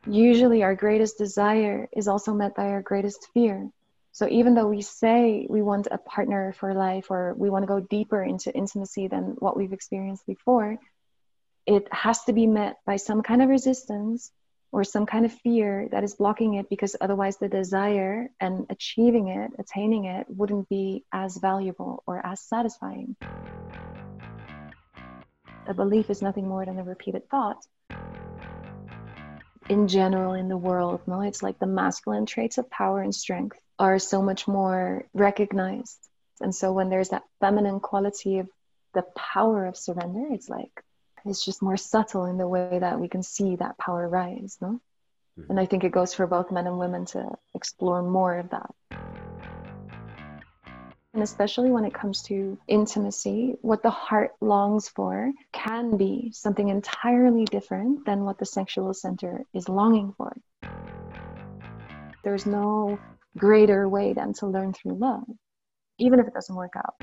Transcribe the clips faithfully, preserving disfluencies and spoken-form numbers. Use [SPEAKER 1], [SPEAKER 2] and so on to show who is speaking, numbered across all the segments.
[SPEAKER 1] usually our greatest desire is also met by our greatest fear. So even though we say we want a partner for life, or we want to go deeper into intimacy than what we've experienced before, it has to be met by some kind of resistance or some kind of fear that is blocking it, because otherwise the desire and achieving it, attaining it, wouldn't be as valuable or as satisfying. A belief is nothing more than a repeated thought. In general, in the world, no, it's like the masculine traits of power and strength are so much more recognized. And so when there's that feminine quality of the power of surrender, it's like, it's just more subtle in the way that we can see that power rise, no? Mm-hmm. And I think it goes for both men and women to explore more of that. And especially when it comes to intimacy, what the heart longs for can be something entirely different than what the sexual center is longing for. There's no greater way than to learn through love, even if it doesn't work out.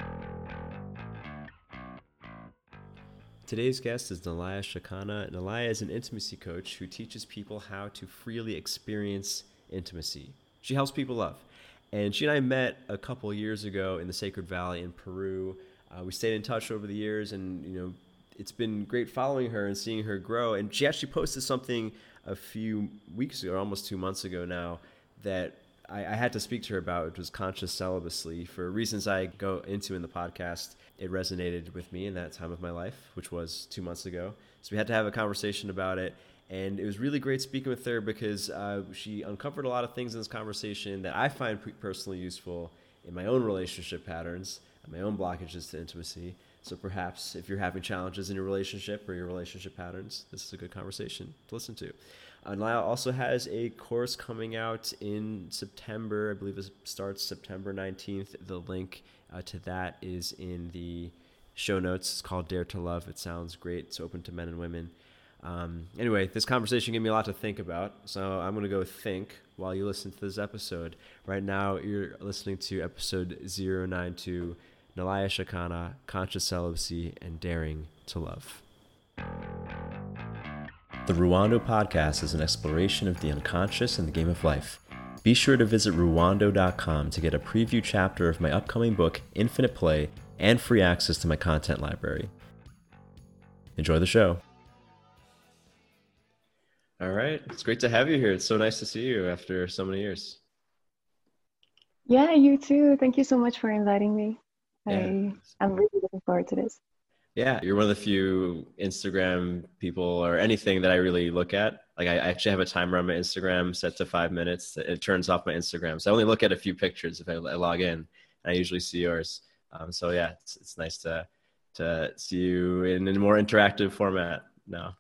[SPEAKER 2] Today's guest is Nalaya Shakana. Nalaya is an intimacy coach who teaches people how to freely experience intimacy. She helps people love. And she and I met a couple years ago in the Sacred Valley in Peru. Uh, we stayed in touch over the years, and you know, it's been great following her and seeing her grow. And she actually posted something a few weeks ago, almost two months ago now, that I, I had to speak to her about, which was conscious celibacy. For reasons I go into in the podcast, it resonated with me in that time of my life, which was two months ago. So we had to have a conversation about it. And it was really great speaking with her because uh, she uncovered a lot of things in this conversation that I find personally useful in my own relationship patterns and my own blockages to intimacy. So perhaps if you're having challenges in your relationship or your relationship patterns, this is a good conversation to listen to. Uh, Nalaya also has a course coming out in September. I believe it starts September nineteenth. The link uh, to that is in the show notes. It's called Dare to Love. It sounds great. It's open to men and women. Um, anyway, this conversation gave me a lot to think about, so I'm going to go think while you listen to this episode. Right now, you're listening to episode zero nine two, Nalaya Shakana, Conscious Celibacy, and Daring to Love. The Ruwando Podcast is an exploration of the unconscious and the game of life. Be sure to visit ruwando dot com to get a preview chapter of my upcoming book, Infinite Play, and free access to my content library. Enjoy the show. All right. It's great to have you here. It's so nice to see you after so many years.
[SPEAKER 1] Yeah, you too. Thank you so much for inviting me.
[SPEAKER 2] Yeah.
[SPEAKER 1] I, I'm really looking forward to this.
[SPEAKER 2] Yeah, you're one of the few Instagram people or anything that I really look at. Like I actually have a timer on my Instagram set to five minutes. It turns off my Instagram. So I only look at a few pictures if I, I log in. And I usually see yours. Um, so yeah, it's, it's nice to to see you in a more interactive format now.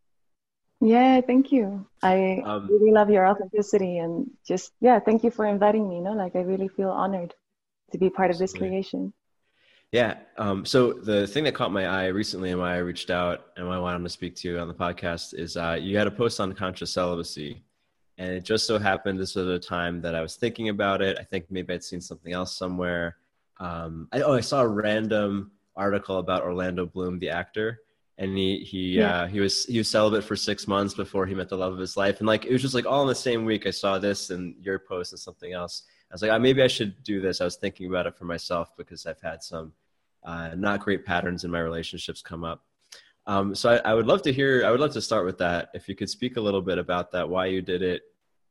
[SPEAKER 1] Yeah, thank you. I
[SPEAKER 2] Um,
[SPEAKER 1] really love your authenticity, and just, yeah, thank you for inviting me. You know, like I really feel honored to be part of this creation.
[SPEAKER 2] Yeah. Um, so the thing that caught my eye recently and why I reached out and why I wanted to speak to you on the podcast is uh, you had a post on conscious celibacy. And it just so happened this was a time that I was thinking about it. I think maybe I'd seen something else somewhere. Um, I, oh, I saw a random article about Orlando Bloom, the actor. And he he
[SPEAKER 1] Yeah.
[SPEAKER 2] uh, he was he was celibate for six months before he met the love of his life, and like it was just like all in the same week. I saw this and your post and something else. I was like, oh, maybe I should do this. I was thinking about it for myself because I've had some uh, not great patterns in my relationships come up. Um, so I, I would love to hear. I would love to start with that. If you could speak a little bit about that, why you did it,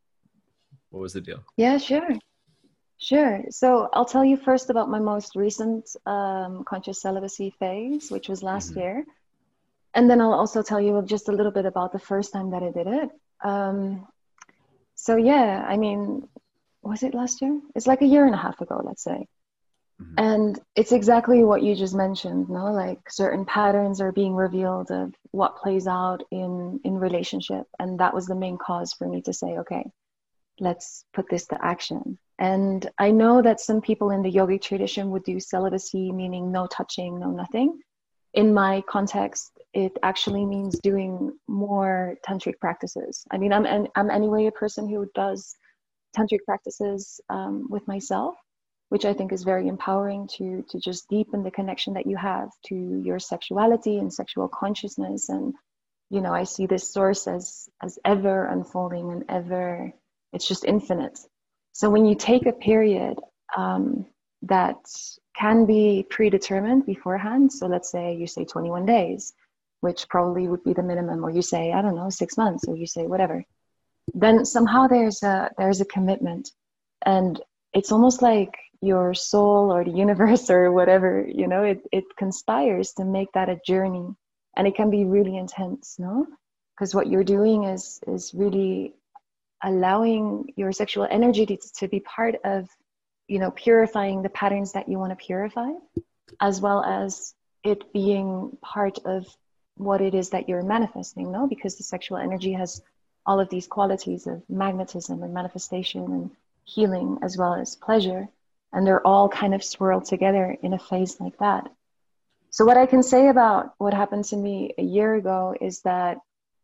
[SPEAKER 2] what was the deal?
[SPEAKER 1] Yeah, sure, sure. So I'll tell you first about my most recent um, conscious celibacy phase, which was last
[SPEAKER 2] Mm-hmm.
[SPEAKER 1] year. And then I'll also tell you just a little bit about the first time that I did it. Um, so yeah, I mean, was it last year? It's like a year and a half ago, let's say. Mm-hmm. And it's exactly what you just mentioned, no? Like certain patterns are being revealed of what plays out in, in relationship. And that was the main cause for me to say, okay, let's put this to action. And I know that some people in the yogic tradition would do celibacy, meaning no touching, no nothing. In my context, it actually means doing more tantric practices. I mean, I'm I'm anyway a person who does tantric practices um, with myself, which I think is very empowering to to just deepen the connection that you have to your sexuality and sexual consciousness, and you know, I see this source as as ever unfolding and ever, it's just infinite. So when you take a period um, that can be predetermined beforehand, so let's say you say twenty-one days, which probably would be the minimum, or you say, I don't know, six months, or you say whatever, then somehow there's a there's a commitment, and it's almost like your soul or the universe or whatever, you know, it, it conspires to make that a journey, and it can be really intense, no? Because what you're doing is is really allowing your sexual energy to, to be part of, you know, purifying the patterns that you want to purify, as well as it being part of what it is that you're manifesting, no? Because the sexual energy has all of these qualities of magnetism and manifestation and healing, as well as pleasure, and they're all kind of swirled together in a phase like that. So what I can say about what happened to me a year ago is that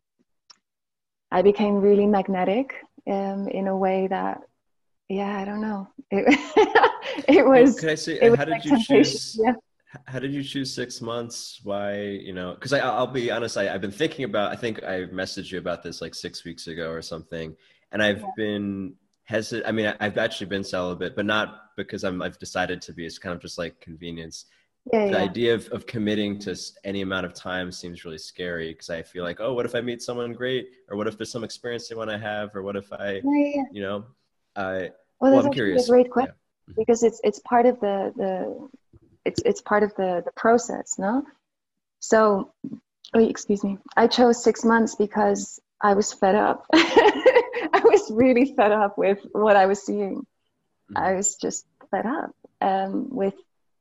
[SPEAKER 1] I became really magnetic um, in a way that, yeah, I don't know. It, it was.
[SPEAKER 2] Well, could I say,
[SPEAKER 1] it was
[SPEAKER 2] how did
[SPEAKER 1] like
[SPEAKER 2] you
[SPEAKER 1] temptation.
[SPEAKER 2] choose?
[SPEAKER 1] Yeah.
[SPEAKER 2] How did you choose six months? Why, you know, because I'll be honest, I, I've been thinking about, I think I messaged you about this like six weeks ago or something. And I've
[SPEAKER 1] Yeah.
[SPEAKER 2] been hesitant. I mean, I've actually been celibate, but not because I'm, I've decided to be. It's kind of just like convenience.
[SPEAKER 1] Yeah.
[SPEAKER 2] The
[SPEAKER 1] Yeah.
[SPEAKER 2] idea of, of committing to any amount of time seems really scary, because I feel like, oh, what if I meet someone great? Or what if there's some experience they want to have? Or what if I,
[SPEAKER 1] Yeah. Yeah.
[SPEAKER 2] you know, I,
[SPEAKER 1] Well,
[SPEAKER 2] well,
[SPEAKER 1] that's
[SPEAKER 2] I'm
[SPEAKER 1] actually a
[SPEAKER 2] curious.
[SPEAKER 1] great
[SPEAKER 2] Yeah.
[SPEAKER 1] question, because it's it's part of the the it's it's part of the the process, no? So, oh, excuse me. I chose six months because I was fed up. I was really fed up with what I was seeing. I was just fed up um, with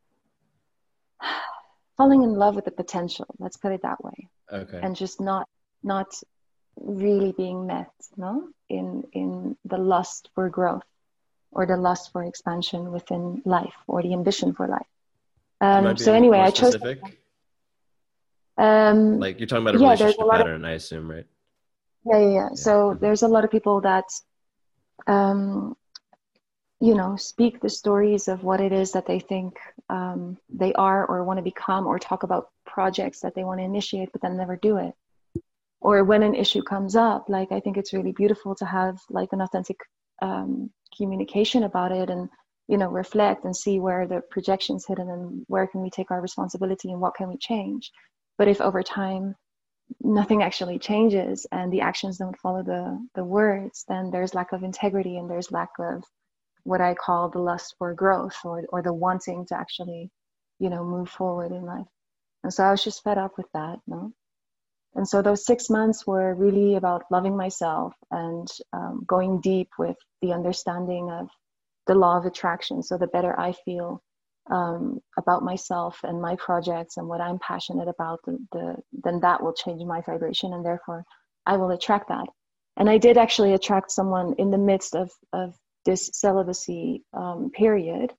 [SPEAKER 1] falling in love with the potential. Let's put it that way,
[SPEAKER 2] Okay.
[SPEAKER 1] and just not not really being met, no, in in the lust for growth, or the lust for expansion within life, or the ambition for life.
[SPEAKER 2] Do you
[SPEAKER 1] Um,
[SPEAKER 2] mind
[SPEAKER 1] so
[SPEAKER 2] being
[SPEAKER 1] anyway,
[SPEAKER 2] more
[SPEAKER 1] I chose.
[SPEAKER 2] specific?
[SPEAKER 1] Um,
[SPEAKER 2] Like, you're talking about a
[SPEAKER 1] yeah, there's a
[SPEAKER 2] relationship
[SPEAKER 1] lot of
[SPEAKER 2] pattern, I assume, right?
[SPEAKER 1] yeah, yeah, yeah.
[SPEAKER 2] Yeah.
[SPEAKER 1] So
[SPEAKER 2] Mhm.
[SPEAKER 1] there's a lot of people that, um, you know, speak the stories of what it is that they think um, they are or want to become, or talk about projects that they want to initiate, but then never do it. Or when an issue comes up, like, I think it's really beautiful to have like an authentic um, communication about it, and, you know, reflect and see where the projection's hidden, and where can we take our responsibility, and what can we change. But if over time nothing actually changes, and the actions don't follow the the words, then there's lack of integrity, and there's lack of what I call the lust for growth, or or the wanting to actually, you know, move forward in life. And so I was just fed up with that, no? And so those six months were really about loving myself, and um, going deep with the understanding of the law of attraction. So the better I feel um, about myself and my projects and what I'm passionate about, the, the, then that will change my vibration, and therefore I will attract that. And I did actually attract someone in the midst of, of this celibacy um, period.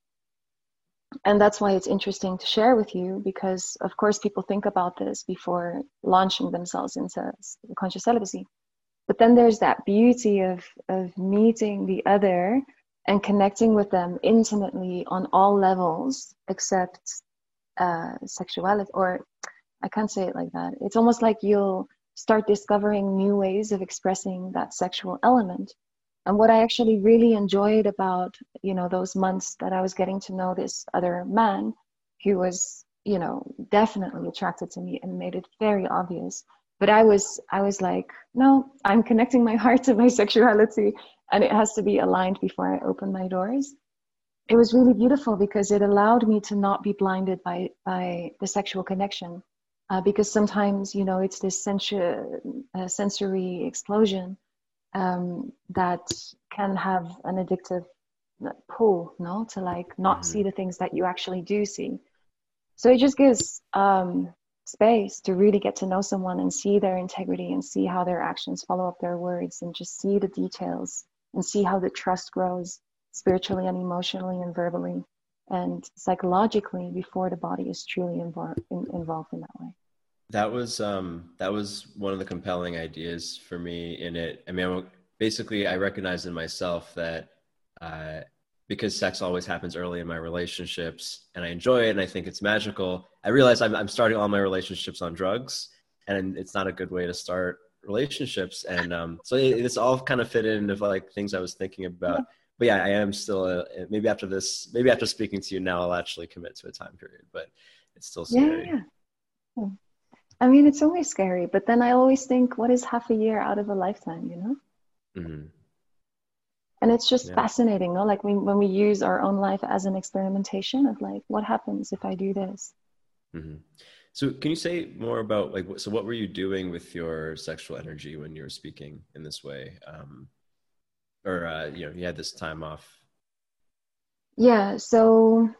[SPEAKER 1] And that's why it's interesting to share with you, because of course people think about this before launching themselves into conscious celibacy. But then there's that beauty of, of meeting the other and connecting with them intimately on all levels except uh, sexuality, or I can't say it like that. It's almost like you'll start discovering new ways of expressing that sexual element. And what I actually really enjoyed about, you know, those months that I was getting to know this other man, who was, you know, definitely attracted to me and made it very obvious. But I was, I was like, no, I'm connecting my heart to my sexuality, and it has to be aligned before I open my doors. It was really beautiful because it allowed me to not be blinded by by the sexual connection, uh, because sometimes, you know, it's this sensu- uh, sensory explosion um, that can have an addictive pull, no, to like not
[SPEAKER 2] Mhm.
[SPEAKER 1] see the things that you actually do see. So it just gives um, space to really get to know someone and see their integrity, and see how their actions follow up their words, and just see the details, and see how the trust grows spiritually and emotionally and verbally and psychologically before the body is truly invo- in, involved in that way.
[SPEAKER 2] That was um that was one of the compelling ideas for me in it. I mean, I'm- basically, I recognized in myself that uh, because sex always happens early in my relationships, and I enjoy it, and I think it's magical. I realize I'm I'm starting all my relationships on drugs, and it's not a good way to start relationships. And um, so it, it's all kind of fit into like things I was thinking about. But yeah, I am still uh, maybe after this, maybe after speaking to you now, I'll actually commit to a time period. But it's still
[SPEAKER 1] Yeah,
[SPEAKER 2] scary.
[SPEAKER 1] yeah. Yeah. I mean, it's always scary, but then I always think, what is half a year out of a lifetime, you know?
[SPEAKER 2] Mm-hmm.
[SPEAKER 1] And it's just
[SPEAKER 2] Yeah.
[SPEAKER 1] fascinating, no? Like we, when we use our own life as an experimentation of like, what happens if I do this?
[SPEAKER 2] Mm-hmm. So can you say more about like, so what were you doing with your sexual energy when you were speaking in this way? Um, or, uh, you know, you had this time off.
[SPEAKER 1] Yeah, so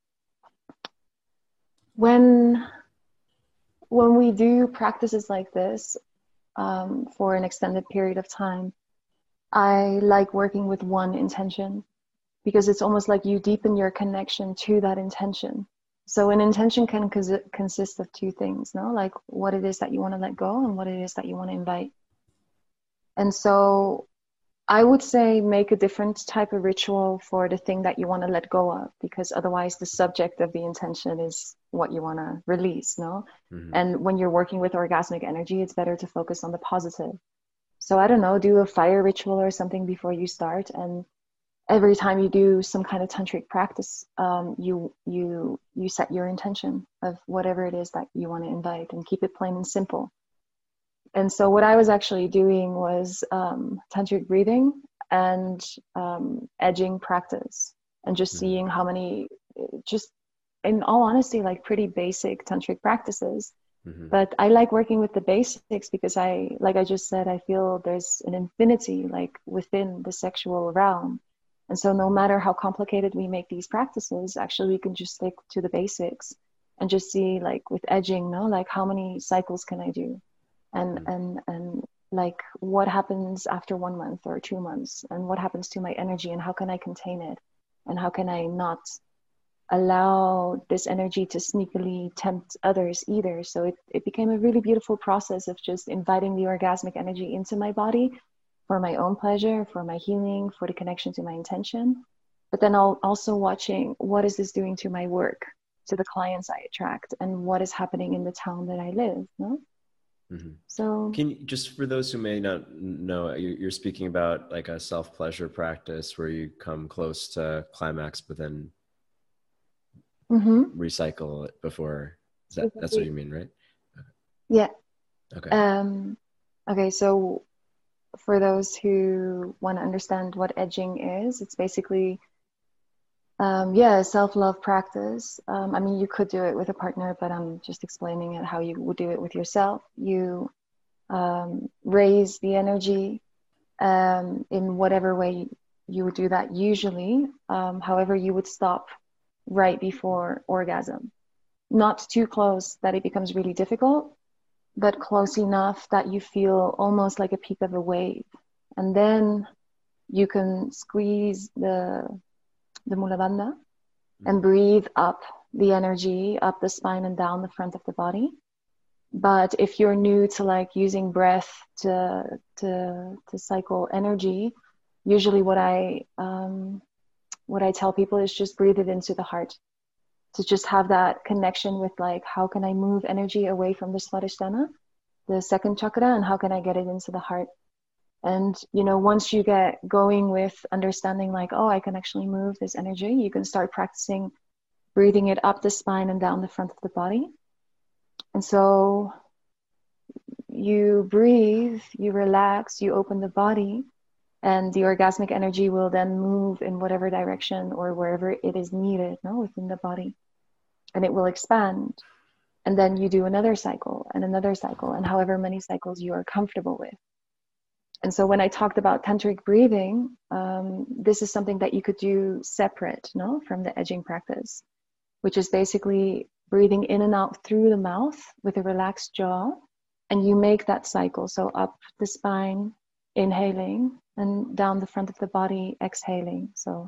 [SPEAKER 1] when when we do practices like this um, for an extended period of time, I like working with one intention because it's almost like you deepen your connection to that intention. So an intention can cons- consist of two things, no? Like what it is that you want to let go and what it is that you want to invite. And so I would say make a different type of ritual for the thing that you want to let go of, because otherwise the subject of the intention is what you want to release, no?
[SPEAKER 2] Mm-hmm.
[SPEAKER 1] And when you're working with orgasmic energy, it's better to focus on the positive. So I don't know, do a fire ritual or something before you start, and every time you do some kind of tantric practice, um, you you you set your intention of whatever it is that you want to invite, and keep it plain and simple. And so what I was actually doing was um, tantric breathing and um, edging practice, and just
[SPEAKER 2] Mm-hmm.
[SPEAKER 1] seeing how many, just in all honesty, like pretty basic tantric practices.
[SPEAKER 2] Mm-hmm.
[SPEAKER 1] But I like working with the basics because I, like I just said, I feel there's an infinity like within the sexual realm. And so no matter how complicated we make these practices, actually we can just stick to the basics and just see, like with edging, no, like how many cycles can I do? And
[SPEAKER 2] Mm-hmm.
[SPEAKER 1] and and like what happens after one month or two months, and what happens to my energy, and how can I contain it, and how can I not allow this energy to sneakily tempt others either. So it, it became a really beautiful process of just inviting the orgasmic energy into my body for my own pleasure, for my healing, for the connection to my intention. But then I'll also watching, what is this doing to my work, to the clients I attract, and what is happening in the town that I live, no?
[SPEAKER 2] Mm-hmm.
[SPEAKER 1] So
[SPEAKER 2] Can you, just for those who may not know, you're speaking about like a self-pleasure practice where you come close to climax, but then
[SPEAKER 1] mm-hmm.
[SPEAKER 2] recycle it before. Is that, that's what
[SPEAKER 1] Exactly.
[SPEAKER 2] you mean, right?
[SPEAKER 1] Yeah.
[SPEAKER 2] Okay.
[SPEAKER 1] Um, okay, so for those who want to understand what edging is, it's basically, um, yeah, self-love practice. Um, I mean, you could do it with a partner, but I'm just explaining it how you would do it with yourself. You um, raise the energy um, in whatever way you would do that usually. Um, however, you would stop right before orgasm. Not too close that it becomes really difficult, but close enough that you feel almost like a peak of a wave. And then you can squeeze the, the mula bandha and breathe up the energy up the spine and down the front of the body. But if you're new to like using breath to to to cycle energy, usually what I um, what I tell people is just breathe it into the heart, to just have that connection with like, how can I move energy away from the Swadhisthana, the second chakra, and how can I get it into the heart? And you know, once you get going with understanding like, oh, I can actually move this energy, you can start practicing breathing it up the spine and down the front of the body. And so you breathe, you relax, you open the body, and the orgasmic energy will then move in whatever direction or wherever it is needed, no, within the body, and it will expand. And then you do another cycle and another cycle, and however many cycles you are comfortable with. And so when I talked about tantric breathing, um, this is something that you could do separate, no, from the edging practice, which is basically breathing in and out through the mouth with a relaxed jaw. And you make that cycle. So up the spine, inhaling, and down the front of the body, exhaling. So,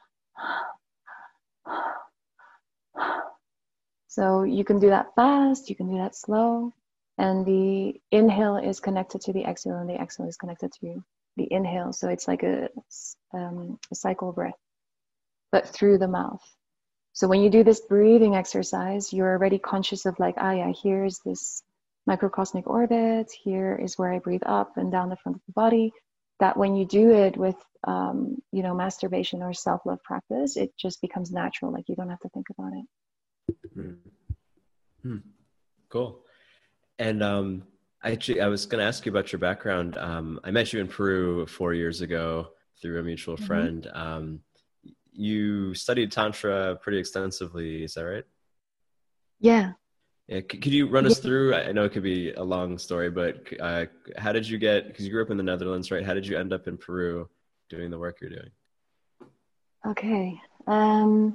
[SPEAKER 1] so you can do that fast, you can do that slow. And the inhale is connected to the exhale, and the exhale is connected to the inhale. So it's like a, um, a cycle breath, but through the mouth. So when you do this breathing exercise, you're already conscious of like, ah, yeah, here's this microcosmic orbit. Here is where I breathe up and down the front of the body. That when you do it with, um, you know, masturbation or self-love practice, it just becomes natural. Like you don't have to think about it.
[SPEAKER 2] Hmm. Hmm. Cool. And um, I actually, I was going to ask you about your background. Um, I met you in Peru four years ago through a mutual
[SPEAKER 1] Mm-hmm.
[SPEAKER 2] friend. Um, you studied Tantra pretty extensively, is that right?
[SPEAKER 1] Yeah.
[SPEAKER 2] Yeah, c- could you run
[SPEAKER 1] Yeah.
[SPEAKER 2] us through? I I know it could be a long story, but uh, how did you get, because you grew up in the Netherlands, right? How did you end up in Peru doing the work you're doing?
[SPEAKER 1] Okay. Um,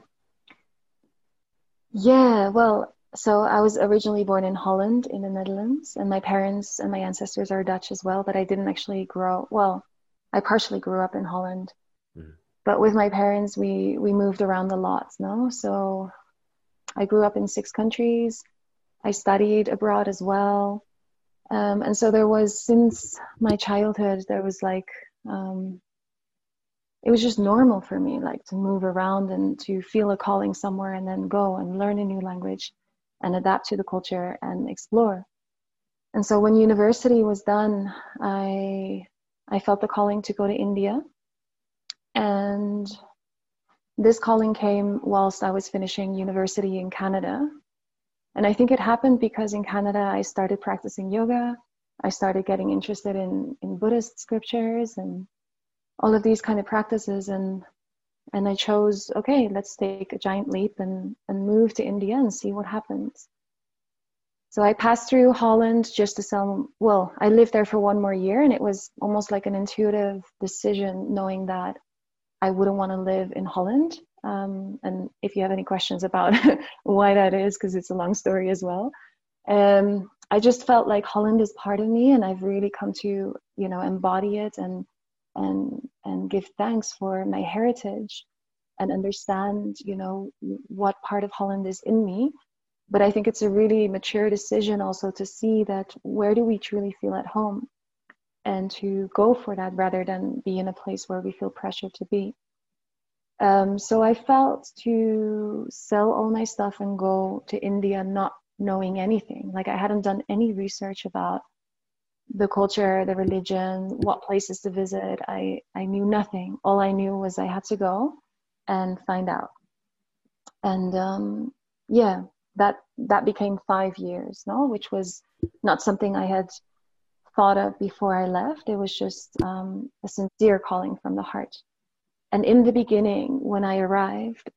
[SPEAKER 1] yeah, well, so I was originally born in Holland in the Netherlands, and my parents and my ancestors are Dutch as well, but I didn't actually grow, well, I partially grew up in Holland.
[SPEAKER 2] Mhm.
[SPEAKER 1] But with my parents, we we moved around a lot, no? So I grew up in six countries. I studied abroad as well. Um, and so there was, since my childhood, there was like, um, it was just normal for me, like to move around and to feel a calling somewhere and then go and learn a new language and adapt to the culture and explore. And so when university was done, I I felt the calling to go to India. And this calling came whilst I was finishing university in Canada. And I think it happened because in Canada, I started practicing yoga. I started getting interested in, in Buddhist scriptures and all of these kind of practices. And and I chose, okay, let's take a giant leap and, and move to India and see what happens. So I passed through Holland just to sell, well, I lived there for one more year, and it was almost like an intuitive decision knowing that I wouldn't want to live in Holland. Um, and if you have any questions about why that is, because it's a long story as well, um, I just felt like Holland is part of me, and I've really come to, you know, embody it and and and give thanks for my heritage and understand, you know, what part of Holland is in me. But I think it's a really mature decision also to see that where do we truly feel at home and to go for that rather than be in a place where we feel pressure to be. Um, so I felt to sell all my stuff and go to India not knowing anything. Like I hadn't done any research about the culture, the religion, what places to visit. I, I knew nothing. All I knew was I had to go and find out. And um, yeah, that that became five years, no, which was not something I had thought of before I left. It was just um, a sincere calling from the heart. And in the beginning, when I arrived,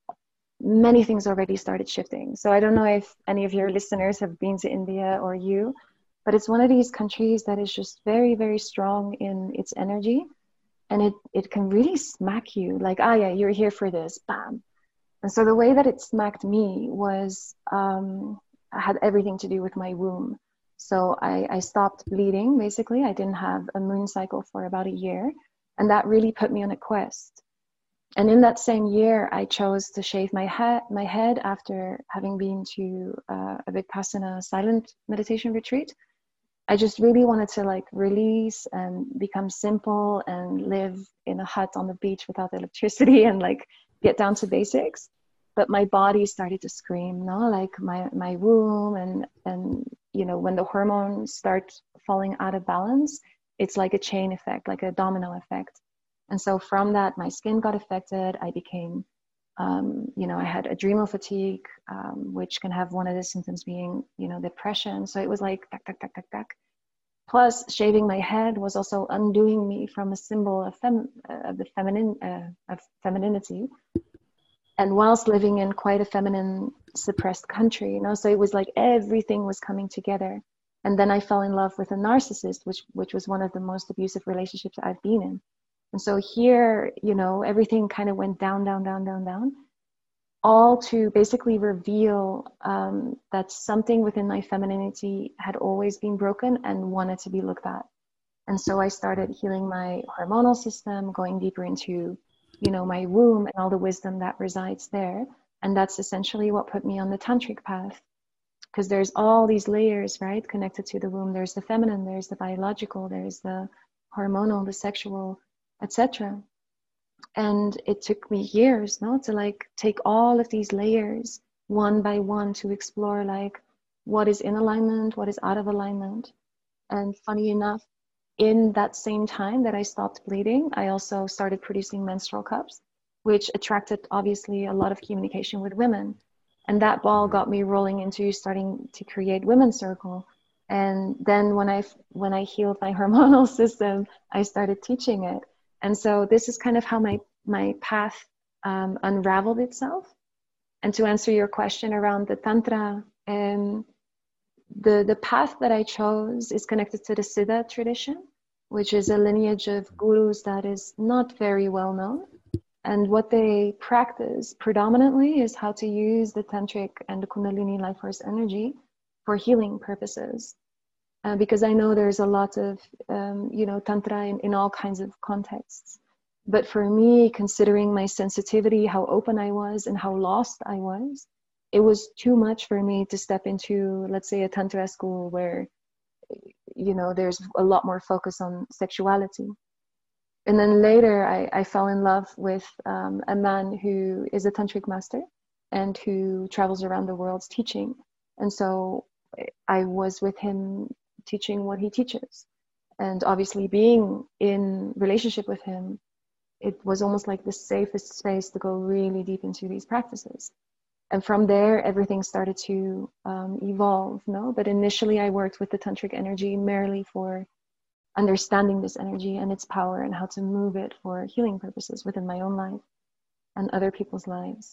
[SPEAKER 1] many things already started shifting. So I don't know if any of your listeners have been to India or you, but it's one of these countries that is just very, very strong in its energy. And it, it can really smack you like, ah, yeah, you're here for this, bam. And so the way that it smacked me was, um, had everything to do with my womb. So I, I stopped bleeding, basically. I didn't have a moon cycle for about a year. And that really put me on a quest. And in that same year, I chose to shave my head, my head after having been to uh, a Vipassana silent meditation retreat. I just really wanted to like release and become simple and live in a hut on the beach without electricity and like get down to basics. But my body started to scream, no, like my, my womb and, and, you know, when the hormones start falling out of balance, it's like a chain effect, like a domino effect. And so from that, my skin got affected. I became, um, you know, I had adrenal fatigue, um, which can have one of the symptoms being, you know, depression. So it was like, tack, tack, tack, tack, tack. Plus, shaving my head was also undoing me from a symbol of, fem- uh, of the feminine, uh, of femininity. And whilst living in quite a feminine, suppressed country, you know, so it was like everything was coming together. And then I fell in love with a narcissist, which which was one of the most abusive relationships I've been in. And so here, you know, everything kind of went down, down, down, down, down, all to basically reveal um, that something within my femininity had always been broken and wanted to be looked at. And so I started healing my hormonal system, going deeper into, you know, my womb and all the wisdom that resides there. And that's essentially what put me on the tantric path. Because there's all these layers, right, connected to the womb. There's the feminine, there's the biological, there's the hormonal, the sexual, et cetera. And it took me years, no, to like take all of these layers one by one to explore like, what is in alignment, what is out of alignment. And funny enough, in that same time that I stopped bleeding, I also started producing menstrual cups, which attracted obviously a lot of communication with women. And that ball got me rolling into starting to create Women's Circle. And then when I when I healed my hormonal system, I started teaching it. And so this is kind of how my my path um, unraveled itself. And to answer your question around the Tantra, um, the the path that I chose is connected to the Siddha tradition, which is a lineage of gurus that is not very well known. And what they practice predominantly is how to use the Tantric and the Kundalini life force energy for healing purposes. Uh, because I know there's a lot of, um, you know, Tantra in, in all kinds of contexts. But for me, considering my sensitivity, how open I was and how lost I was, it was too much for me to step into, let's say, a Tantra school where, you know, there's a lot more focus on sexuality. And then later I, I fell in love with um, a man who is a Tantric master and who travels around the world teaching. And so I was with him teaching what he teaches. And obviously being in relationship with him, it was almost like the safest space to go really deep into these practices. And from there, everything started to um, evolve, no? But initially I worked with the Tantric energy merely for understanding this energy and its power and how to move it for healing purposes within my own life and other people's lives.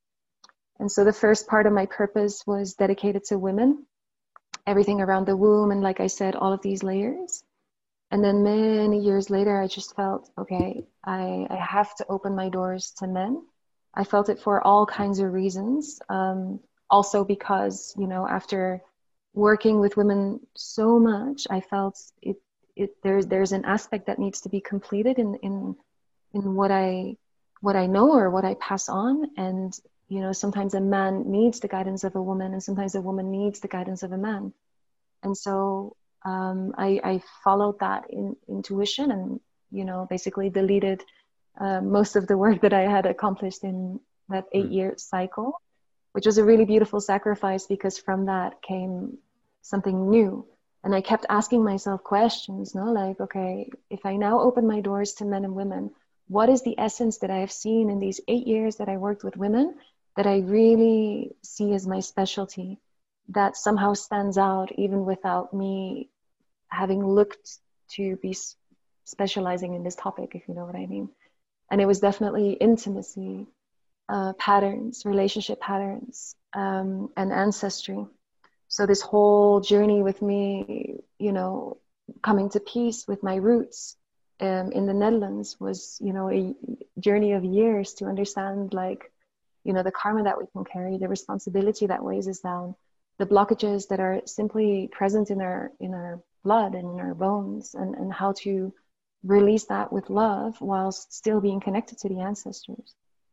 [SPEAKER 1] And so the first part of my purpose was dedicated to women, everything around the womb, and like I said, all of these layers. And then many years later, I just felt, okay, I, I have to open my doors to men. I felt it for all kinds of reasons. Um, also because, you know, after working with women so much, I felt it, it there's there's an aspect that needs to be completed in, in, in what I what I know or what I pass on. And, you know, sometimes a man needs the guidance of a woman, and sometimes a woman needs the guidance of a man. And so um, I, I followed that in, intuition and, you know, basically deleted uh, most of the work that I had accomplished in that eight-year cycle, which was a really beautiful sacrifice because from that came something new. And I kept asking myself questions, no, like, okay, if I now open my doors to men and women, what is the essence that I have seen in these eight years that I worked with women that I really see as my specialty, that somehow stands out even without me having looked to be specializing in this topic, if you know what I mean. And it was definitely intimacy, uh, patterns, relationship patterns, um, and ancestry. So this whole journey with me, you know, coming to peace with my roots um, in the Netherlands was, you know, a journey of years to understand, like, you know, the karma that we can carry, the responsibility that weighs us down, the blockages that are simply present in our in our blood and in our bones, and, and how to release that with love whilst still being connected to the ancestors.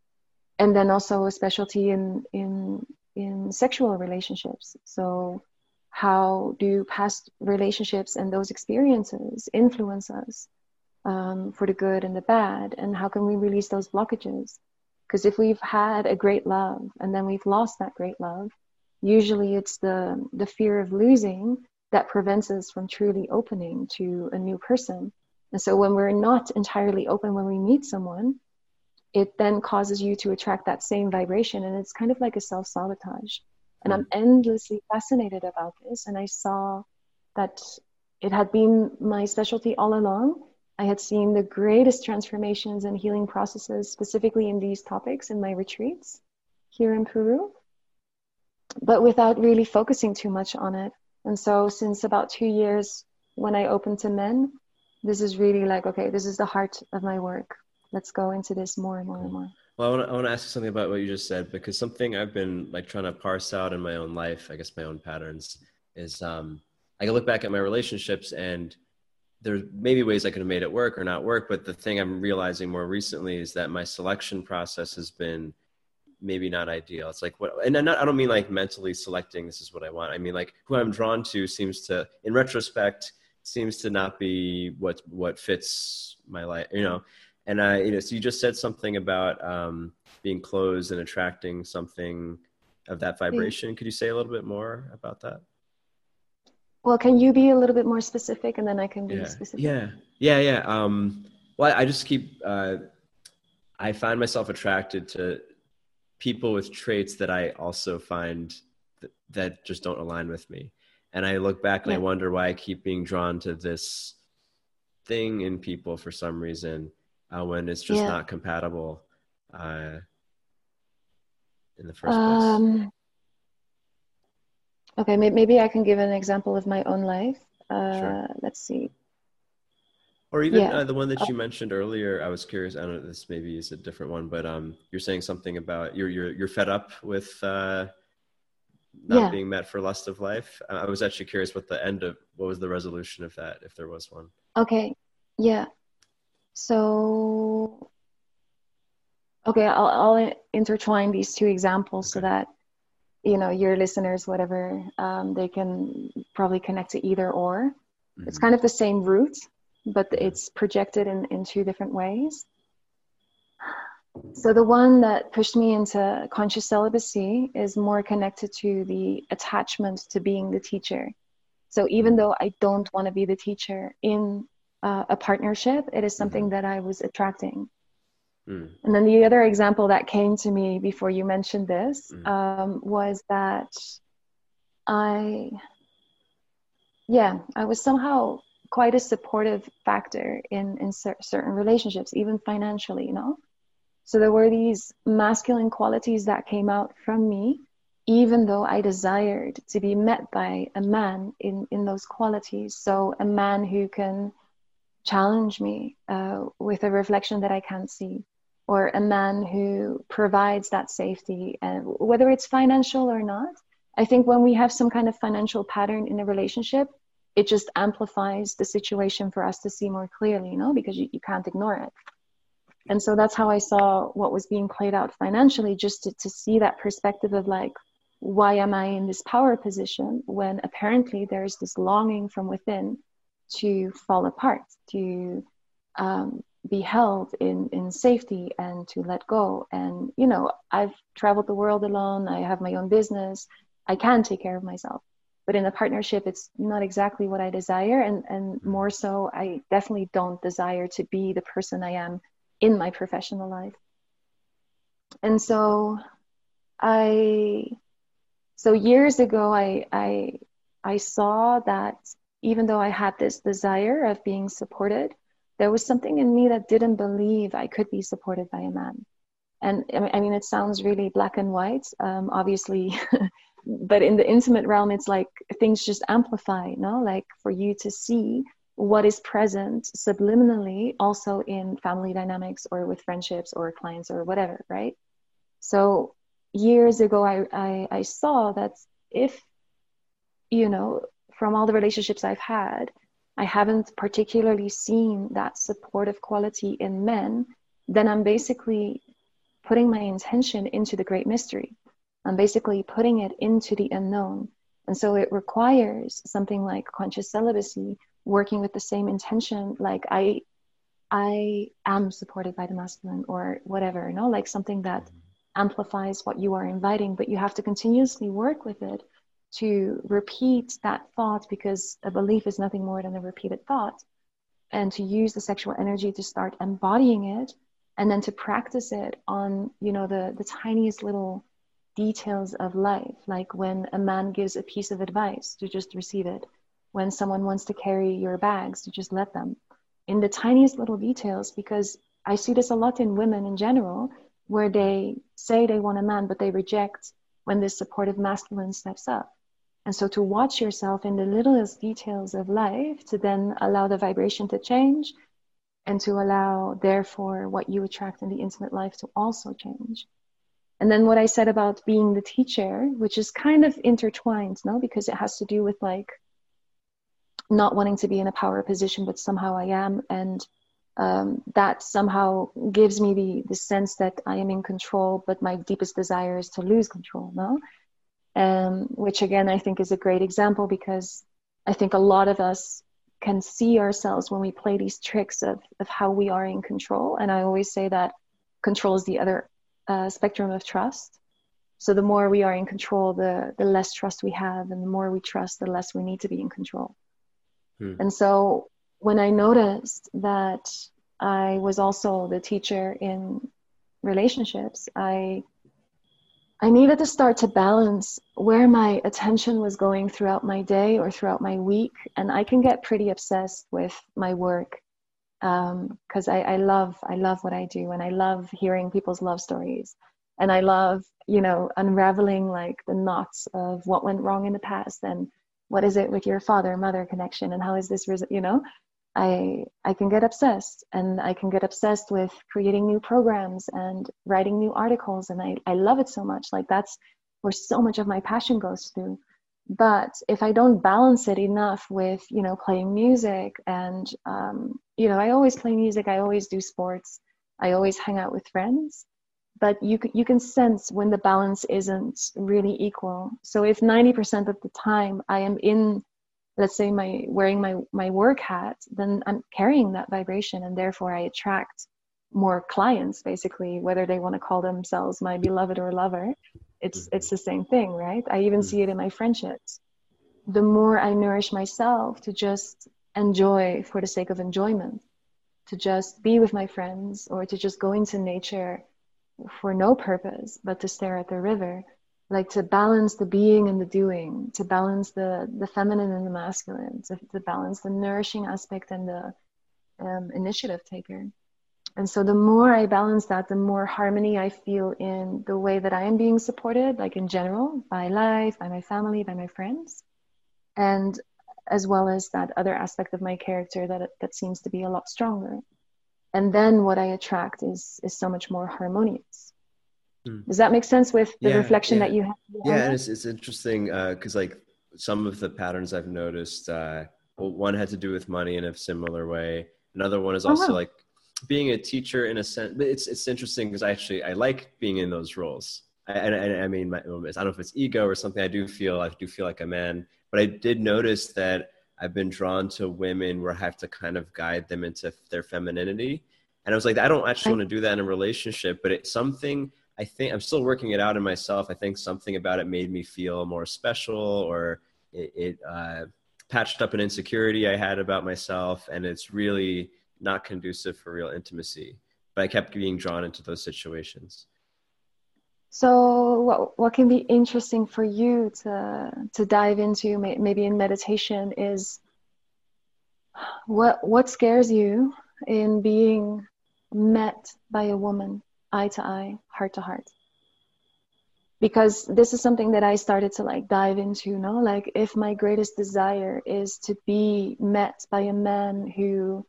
[SPEAKER 1] And then also a specialty in in in sexual relationships. So how do past relationships and those experiences influence us um, for the good and the bad? And how can we release those blockages? Because if we've had a great love and then we've lost that great love, usually it's the the fear of losing that prevents us from truly opening to a new person. And so when we're not entirely open when we meet someone, it then causes you to attract that same vibration. And it's kind of like a self-sabotage. And I'm endlessly fascinated about this. And I saw that it had been my specialty all along. I had seen the greatest transformations and healing processes, specifically in these topics in my retreats here in Peru, but without really focusing too much on it. And so since about two years when I opened to men, this is really like, okay, this is the heart of my work. Let's go into this more and more and more.
[SPEAKER 2] Well, I want to I want to ask you something about what you just said, because something I've been like trying to parse out in my own life, I guess my own patterns, is um, I can look back at my relationships and there's maybe ways I could have made it work or not work. But the thing I'm realizing more recently is that my selection process has been maybe not ideal. It's like what, and I'm not, I don't mean like mentally selecting, this is what I want. I mean, like who I'm drawn to seems to, in retrospect, seems to not be what, what fits my life, you know? And I, you know, so you just said something about um, being closed and attracting something of that vibration. Could you say a little bit more about that?
[SPEAKER 1] Well, can you be a little bit more specific, and then I can be
[SPEAKER 2] Yeah,
[SPEAKER 1] specific?
[SPEAKER 2] yeah, yeah, yeah. Um, well, I just keep, uh, I find myself attracted to people with traits that I also find th- that just don't align with me. And I look back and I
[SPEAKER 1] Yeah.
[SPEAKER 2] wonder why I keep being drawn to this thing in people for some reason, uh, when it's just
[SPEAKER 1] Yeah.
[SPEAKER 2] not compatible, uh, in the first place.
[SPEAKER 1] Um, okay, may- maybe I can give an example of my own life.
[SPEAKER 2] Sure.
[SPEAKER 1] Uh, let's see.
[SPEAKER 2] Or even
[SPEAKER 1] Yeah.
[SPEAKER 2] uh, the one
[SPEAKER 1] Uh,
[SPEAKER 2] that you mentioned earlier. I was curious. I don't know. This maybe is a different one, but um, you're saying something about you're you're you're fed up with uh, not
[SPEAKER 1] yeah.
[SPEAKER 2] being met for lust of life. Uh, I was actually curious what the end of what was the resolution of that, if there was one.
[SPEAKER 1] Okay. Yeah. So, okay, I'll I'll intertwine these two examples so
[SPEAKER 2] Okay.
[SPEAKER 1] that you know your listeners, whatever, um, they can probably connect to either or. It's
[SPEAKER 2] Mm-hmm.
[SPEAKER 1] kind of the same root, but
[SPEAKER 2] Mm-hmm.
[SPEAKER 1] it's projected in in two different ways. So the one that pushed me into conscious celibacy is more connected to the attachment to being the teacher. So even though I don't want to be the teacher in uh, a partnership, it is
[SPEAKER 2] Mm-hmm.
[SPEAKER 1] something that I was attracting.
[SPEAKER 2] Mm-hmm.
[SPEAKER 1] And then the other example that came to me before you mentioned this
[SPEAKER 2] Mm-hmm.
[SPEAKER 1] um, was that I, yeah, I was somehow quite a supportive factor in in cer- certain relationships, even financially, you know. So there were these masculine qualities that came out from me, even though I desired to be met by a man in, in those qualities. So a man who can challenge me uh, with a reflection that I can't see, or a man who provides that safety, and whether it's financial or not. I think when we have some kind of financial pattern in a relationship, it just amplifies the situation for us to see more clearly, you know, because you, you can't ignore it. And so that's how I saw what was being played out financially, just to, to see that perspective of like, why am I in this power position when apparently there's this longing from within to fall apart, to um, be held in, in safety and to let go. And, you know, I've traveled the world alone, I have my own business, I can take care of myself. But in a partnership, it's not exactly what I desire. And, and more so, I definitely don't desire to be the person I am in my professional life. And so I, so years ago, I, I, I saw that even though I had this desire of being supported, there was something in me that didn't believe I could be supported by a man. And I mean, it sounds really black and white, um, obviously, but in the intimate realm, it's like things just amplify, no? Like for you to see what is present subliminally also in family dynamics or with friendships or clients or whatever, right? So years ago, I, I, I saw that if, you know, from all the relationships I've had, I haven't particularly seen that supportive quality in men, then I'm basically putting my intention into the great mystery. I'm basically putting it into the unknown. And so it requires something like conscious celibacy, working with the same intention, like I I am supported by the masculine or whatever, you know, like something that amplifies what you are inviting, but you have to continuously work with it to repeat that thought, because a belief is nothing more than a repeated thought, and to use the sexual energy to start embodying it, and then to practice it on, you know, the the tiniest little details of life, like when a man gives a piece of advice, to just receive it, when someone wants to carry your bags, to just let them, in the tiniest little details. Because I see this a lot in women in general, where they say they want a man but they reject when this supportive masculine steps up. And so to watch yourself in the littlest details of life, to then allow the vibration to change, and to allow, therefore, what you attract in the intimate life to also change. And then what I said about being the teacher, which is kind of intertwined, no? Because it has to do with like not wanting to be in a power position, but somehow I am. And um, that somehow gives me the, the sense that I am in control, but my deepest desire is to lose control, no? Um, which again, I think is a great example, because I think a lot of us can see ourselves when we play these tricks of, of how we are in control. And I always say that control is the other uh, spectrum of trust. So the more we are in control, the the less trust we have, and the more we trust, the less we need to be in control.
[SPEAKER 2] Hmm.
[SPEAKER 1] And so when I noticed that I was also the teacher in relationships, I I needed to start to balance where my attention was going throughout my day or throughout my week. And I can get pretty obsessed with my work because um, I, I love I love what I do, and I love hearing people's love stories, and I love, you know, unraveling like the knots of what went wrong in the past, and what is it with your father mother connection, and how is this, you know, I I can get obsessed, and I can get obsessed with creating new programs and writing new articles, and I, I love it so much. Like that's where so much of my passion goes through. But if I don't balance it enough with, you know, playing music and, um, you know, I always play music, I always do sports, I always hang out with friends, but you, you can sense when the balance isn't really equal. So if ninety percent of the time I am in, let's say, my wearing my, my work hat, then I'm carrying that vibration, and therefore I attract more clients, basically, whether they want to call themselves my beloved or lover. It's
[SPEAKER 2] Mm-hmm.
[SPEAKER 1] it's the same thing, right? I even see it in my friendships. The more I nourish myself to just enjoy for the sake of enjoyment, to just be with my friends, or to just go into nature for no purpose but to stare at the river, like to balance the being and the doing, to balance the the feminine and the masculine, to, to balance the nourishing aspect and the um, initiative taker. And so the more I balance that, the more harmony I feel in the way that I am being supported, like in general, by life, by my family, by my friends, and as well as that other aspect of my character that that seems to be a lot stronger. And then what I attract is is so much more harmonious.
[SPEAKER 2] Hmm.
[SPEAKER 1] Does that make sense with the
[SPEAKER 2] Yeah,
[SPEAKER 1] reflection
[SPEAKER 2] yeah,
[SPEAKER 1] that you have
[SPEAKER 2] yeah.
[SPEAKER 1] behind
[SPEAKER 2] And
[SPEAKER 1] it?
[SPEAKER 2] it's it's interesting because like some of the patterns I've noticed, uh, well, one had to do with money in a similar way. Another one is
[SPEAKER 1] Oh
[SPEAKER 2] also
[SPEAKER 1] wow.
[SPEAKER 2] like being a teacher in a sense. But it's it's interesting because I actually I like being in those roles. I, and, and I mean, my, I don't know if it's ego or something. I do feel I do feel like a man, but I did notice that I've been drawn to women where I have to kind of guide them into their femininity. And I was like, I don't actually
[SPEAKER 1] Right.
[SPEAKER 2] want to do that in a relationship, but it's something I think I'm still working it out in myself. I think something about it made me feel more special, or it, it uh, patched up an insecurity I had about myself. And it's really not conducive for real intimacy. But I kept being drawn into those situations.
[SPEAKER 1] So what what can be interesting for you to to dive into, may, maybe in meditation, is what what scares you in being met by a woman, eye to eye, heart to heart? Because this is something that I started to like dive into, no? Like if my greatest desire is to be met by a man who,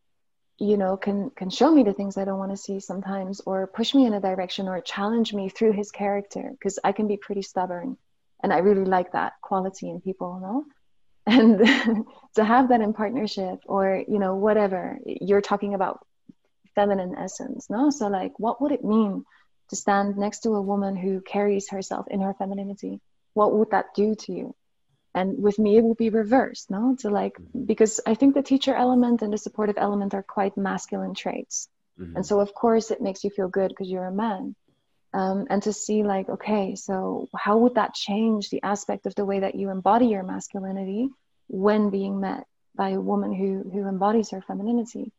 [SPEAKER 1] you know, can can show me the things I don't want to see sometimes, or push me in a direction, or challenge me through his character, because I can be pretty stubborn, and I really like that quality in people, no? And to have that in partnership, or, you know, whatever you're talking about, feminine essence, no? So like, what would it mean to stand next to a woman who carries herself in her femininity? What would that do to you? And with me, it will be reversed, no? To like,
[SPEAKER 2] Mm-hmm.
[SPEAKER 1] because I think the teacher element and the supportive element are quite masculine traits.
[SPEAKER 2] Mm-hmm.
[SPEAKER 1] And so, of course, it makes you feel good because you're a man. Um, and to see, like, okay, so how would that change the aspect of the way that you embody your masculinity when being met by a woman who, who embodies her femininity?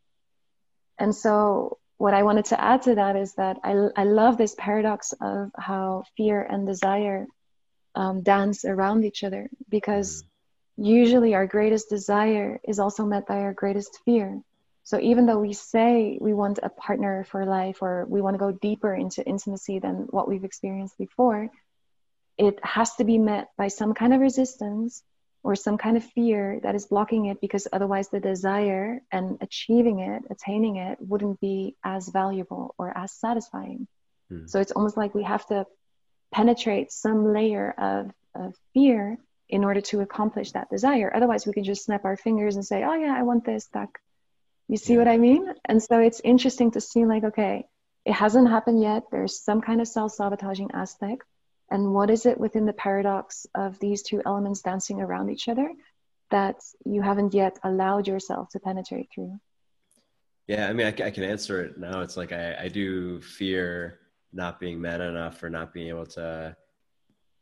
[SPEAKER 1] And so, what I wanted to add to that is that I, I love this paradox of how fear and desire um, dance around each other, because usually our greatest desire is also met by our greatest fear. So even though we say we want a partner for life, or we want to go deeper into intimacy than what we've experienced before, it has to be met by some kind of resistance or some kind of fear that is blocking it, because otherwise the desire and achieving it, attaining it, wouldn't be as valuable or as satisfying.
[SPEAKER 2] Mm-hmm.
[SPEAKER 1] So it's almost like we have to penetrate some layer of, of fear in order to accomplish that desire. Otherwise, we can just snap our fingers and say, oh yeah, I want this, duck. You see
[SPEAKER 2] Yeah.
[SPEAKER 1] what I mean? And so it's interesting to see, like, okay, it hasn't happened yet. There's some kind of self-sabotaging aspect. And what is it within the paradox of these two elements dancing around each other that you haven't yet allowed yourself to penetrate through?
[SPEAKER 2] Yeah, I mean, I, I can answer it now. It's like I, I do fear not being man enough, or not being able to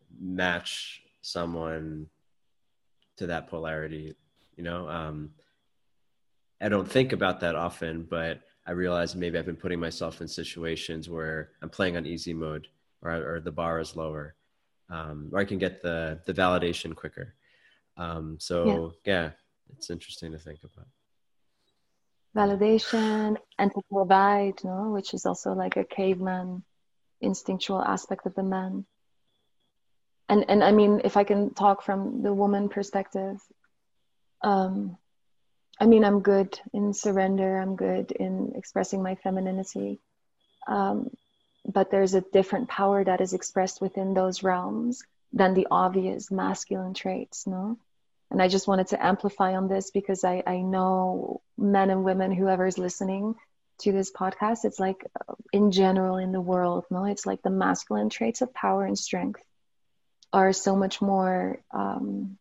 [SPEAKER 2] match someone to that polarity, you know? Um, I don't think about that often, but I realize maybe I've been putting myself in situations where I'm playing on easy mode, or, or the bar is lower, um, or I can get the, the validation quicker. Um,
[SPEAKER 1] Yeah.
[SPEAKER 2] so yeah, it's interesting to think about.
[SPEAKER 1] Validation and to provide, no, which is also like a caveman instinctual aspect of the man. And and I mean, if I can talk from the woman perspective, um, I mean, I'm good in surrender. I'm good in expressing my femininity. Um, but there's a different power that is expressed within those realms than the obvious masculine traits, no? And I just wanted to amplify on this because I, I know men and women, whoever's listening to this podcast, it's like in general in the world, no? It's like the masculine traits of power and strength are so much more um,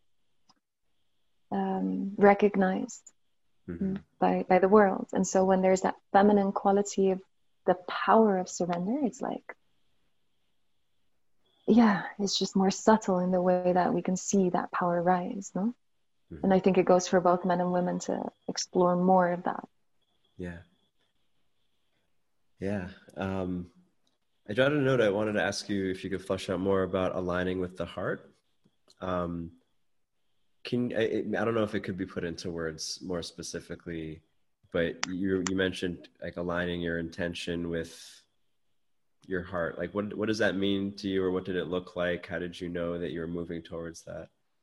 [SPEAKER 1] um, recognized mm-hmm. by, by the world. And so when there's that feminine quality of the power of surrender, it's like, yeah, it's just more subtle in the way that we can see that power rise, no? Mm-hmm. And I think it goes for both men and women to explore more of that.
[SPEAKER 2] Yeah. Yeah. Um, I jotted a note. I wanted to ask you if you could flesh out more about aligning with the heart. Um, can I, I don't know if it could be put into words more specifically, but you you mentioned like aligning your intention with your heart. Like what what does that mean to you, or what did it look like? How did you know that you were moving towards that?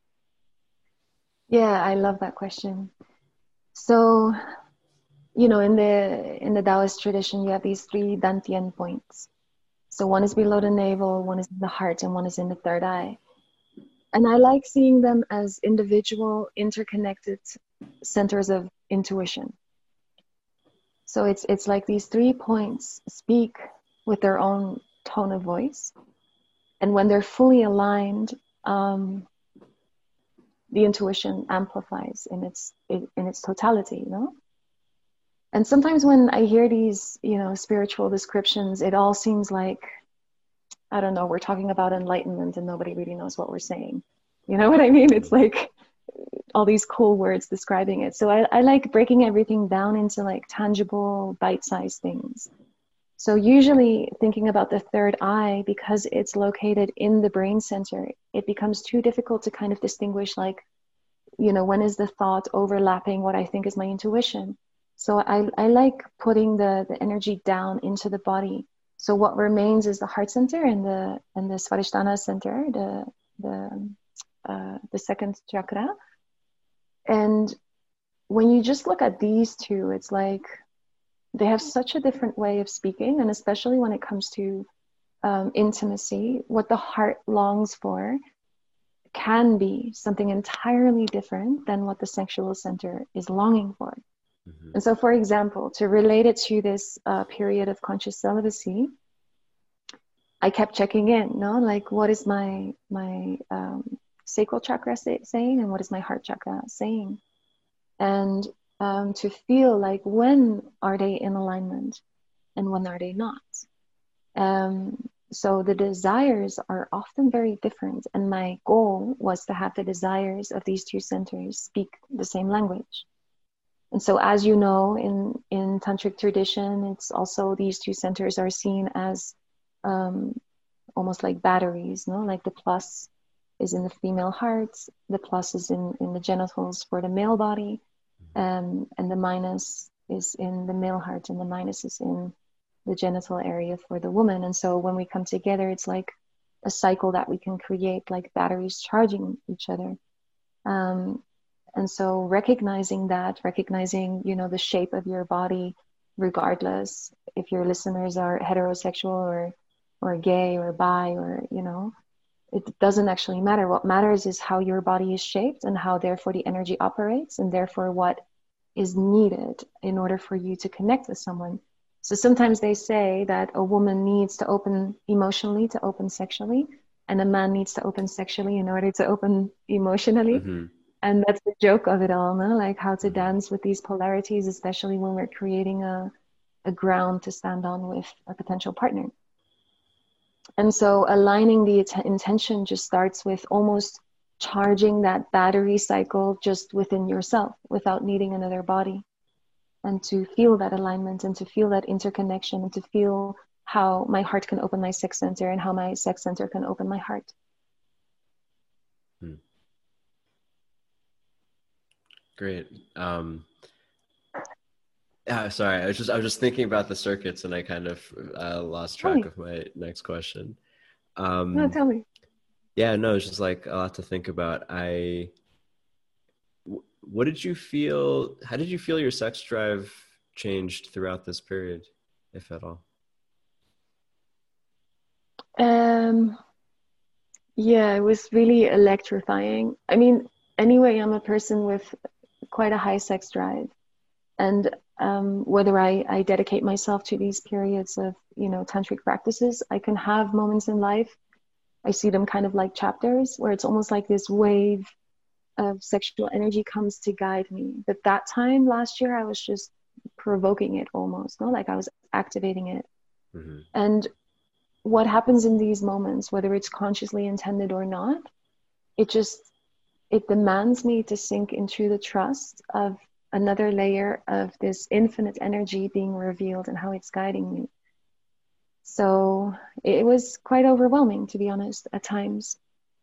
[SPEAKER 1] Yeah, I love that question. So, you know, in the in the Taoist tradition, you have these three Dantian points. So one is below the navel, one is in the heart, and one is in the third eye. And I like seeing them as individual, interconnected centers of intuition. So it's it's like these three points speak with their own tone of voice. And when they're fully aligned, um, the intuition amplifies in its in, in its totality, you know? And sometimes when I hear these, you know, spiritual descriptions, it all seems like, I don't know, we're talking about enlightenment and nobody really knows what we're saying. You know what I mean? It's like all these cool words describing it. So I, I like breaking everything down into like tangible, bite-sized things. So usually thinking about the third eye, because it's located in the brain center, it becomes too difficult to kind of distinguish like, you know, when is the thought overlapping what I think is my intuition? So I, I like putting the, the energy down into the body. So what remains is the heart center and the and the Svaristhana center, the the uh, the second chakra. And when you just look at these two, it's like they have such a different way of speaking, and especially when it comes to um, intimacy, what the heart longs for can be something entirely different than what the sexual center is longing for. Mm-hmm. And so, for example, to relate it to this uh, period of conscious celibacy, I kept checking in, no, like what is my my um, sacral chakra say, saying, and what is my heart chakra saying, and um, to feel like when are they in alignment, and when are they not. Um, so the desires are often very different, and my goal was to have the desires of these two centers speak the same language. And so, as you know, in, in tantric tradition, it's also these two centers are seen as um, almost like batteries, no? Like the plus is in the female heart, the plus is in, in the genitals for the male body, um, and the minus is in the male heart, and the minus is in the genital area for the woman. And so when we come together, it's like a cycle that we can create, like batteries charging each other. Um, And so recognizing that, recognizing, you know, the shape of your body, regardless if your listeners are heterosexual or, or gay or bi or, you know, it doesn't actually matter. What matters is how your body is shaped and how therefore the energy operates, and therefore what is needed in order for you to connect with someone. So sometimes they say that a woman needs to open emotionally to open sexually, and a man needs to open sexually in order to open emotionally. Mm-hmm. And that's the joke of it all, no? Like how to dance with these polarities, especially when we're creating a, a ground to stand on with a potential partner. And so aligning the att- intention just starts with almost charging that battery cycle just within yourself without needing another body, and to feel that alignment and to feel that interconnection and to feel how my heart can open my sex center and how my sex center can open my heart.
[SPEAKER 2] Hmm. Great. Um, yeah, sorry. I was just I was just thinking about the circuits, and I kind of uh, lost
[SPEAKER 1] Tell
[SPEAKER 2] track
[SPEAKER 1] me.
[SPEAKER 2] of my next question.
[SPEAKER 1] No,
[SPEAKER 2] Um,
[SPEAKER 1] tell me.
[SPEAKER 2] yeah, no, it's just like a lot to think about. I, what did you feel? How did you feel your sex drive changed throughout this period, if at all?
[SPEAKER 1] Um, yeah, it was really electrifying. I mean, anyway, I'm a person with quite a high sex drive. And um, whether I, I dedicate myself to these periods of, you know, tantric practices, I can have moments in life. I see them kind of like chapters where it's almost like this wave of sexual energy comes to guide me. But that time last year, I was just provoking it almost, no? Like I was activating it.
[SPEAKER 2] Mm-hmm.
[SPEAKER 1] And what happens in these moments, whether it's consciously intended or not, it just, it demands me to sink into the trust of another layer of this infinite energy being revealed and how it's guiding me. So it was quite overwhelming, to be honest, at times.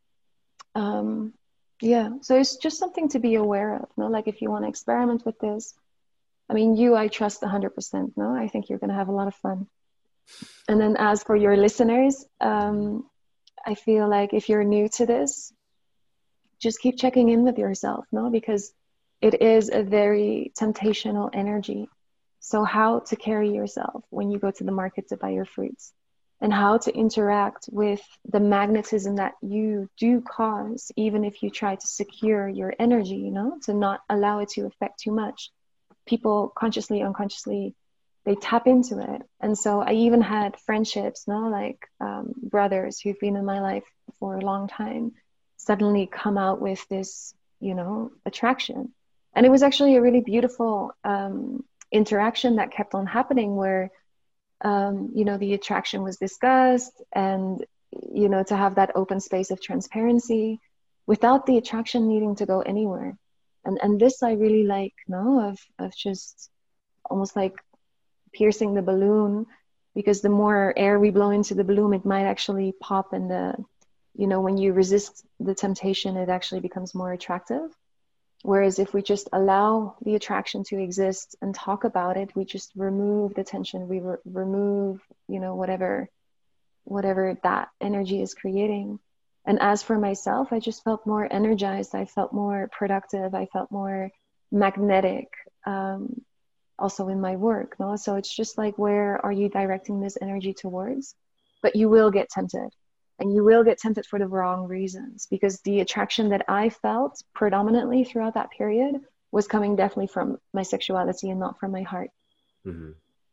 [SPEAKER 1] Um, yeah, so it's just something to be aware of, no? Like if you want to experiment with this, I mean, you, I trust one hundred percent, no? I think you're going to have a lot of fun. And then as for your listeners, um, I feel like if you're new to this, just keep checking in with yourself, no? Because it is a very temptational energy. So how to carry yourself when you go to the market to buy your fruits, and how to interact with the magnetism that you do cause, even if you try to secure your energy, you know, to not allow it to affect too much. People consciously, unconsciously, they tap into it. And so I even had friendships, no, like um, brothers who've been in my life for a long time suddenly come out with this, you know, attraction. And it was actually a really beautiful um, interaction that kept on happening where, um, you know, the attraction was discussed, and, you know, to have that open space of transparency without the attraction needing to go anywhere. And, and this I really like, no, of, of just almost like piercing the balloon, because the more air we blow into the balloon, it might actually pop, and the, you know, when you resist the temptation, it actually becomes more attractive. Whereas if we just allow the attraction to exist and talk about it, we just remove the tension, we re- remove, you know, whatever, whatever that energy is creating. And as for myself, I just felt more energized. I felt more productive. I felt more magnetic, um, also in my work. No? So it's just like, where are you directing this energy towards? But you will get tempted. And you will get tempted for the wrong reasons, because the attraction that I felt predominantly throughout that period was coming definitely from my sexuality and not from my heart.
[SPEAKER 2] Mm-hmm.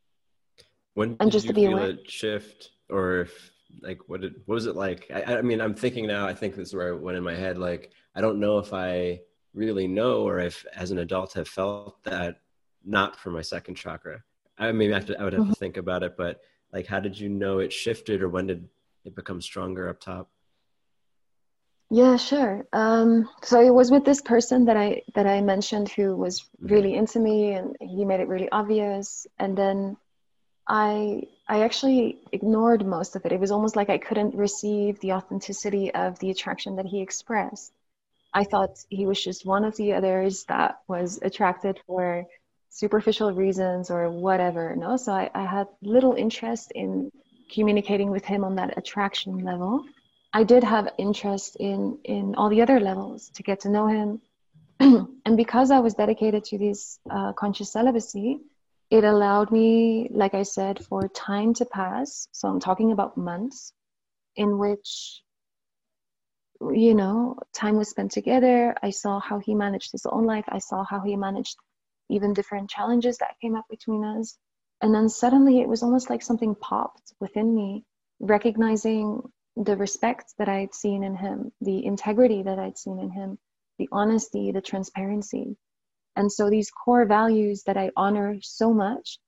[SPEAKER 2] When
[SPEAKER 1] And
[SPEAKER 2] did
[SPEAKER 1] just to
[SPEAKER 2] you
[SPEAKER 1] be
[SPEAKER 2] feel
[SPEAKER 1] aware.
[SPEAKER 2] it shift, or if, like, what did, what was it like? I, I mean, I'm thinking now, I think this is where I went in my head. Like, I don't know if I really know, or if as an adult have felt that not for my second chakra. I mean, I, have to, I would have
[SPEAKER 1] Mhm.
[SPEAKER 2] to think about it, but like, how did you know it shifted, or when did it become stronger up top?
[SPEAKER 1] Yeah, sure. Um, so it was with this person that I that I mentioned, who was
[SPEAKER 2] Mm-hmm.
[SPEAKER 1] really into me, and he made it really obvious. And then I I actually ignored most of it. It was almost like I couldn't receive the authenticity of the attraction that he expressed. I thought he was just one of the others that was attracted for superficial reasons or whatever. No, so I, I had little interest in communicating with him on that attraction level. I did have interest in in all the other levels to get to know him. And because I was dedicated to this uh, conscious celibacy, it allowed me, like I said, for time to pass. So I'm talking about months in which, you know, time was spent together. I saw how he managed his own life. I saw how he managed even different challenges that came up between us. And then suddenly it was almost like something popped within me, recognizing the respect that I'd seen in him, the integrity that I'd seen in him, the honesty, the transparency. And so these core values that I honor so much,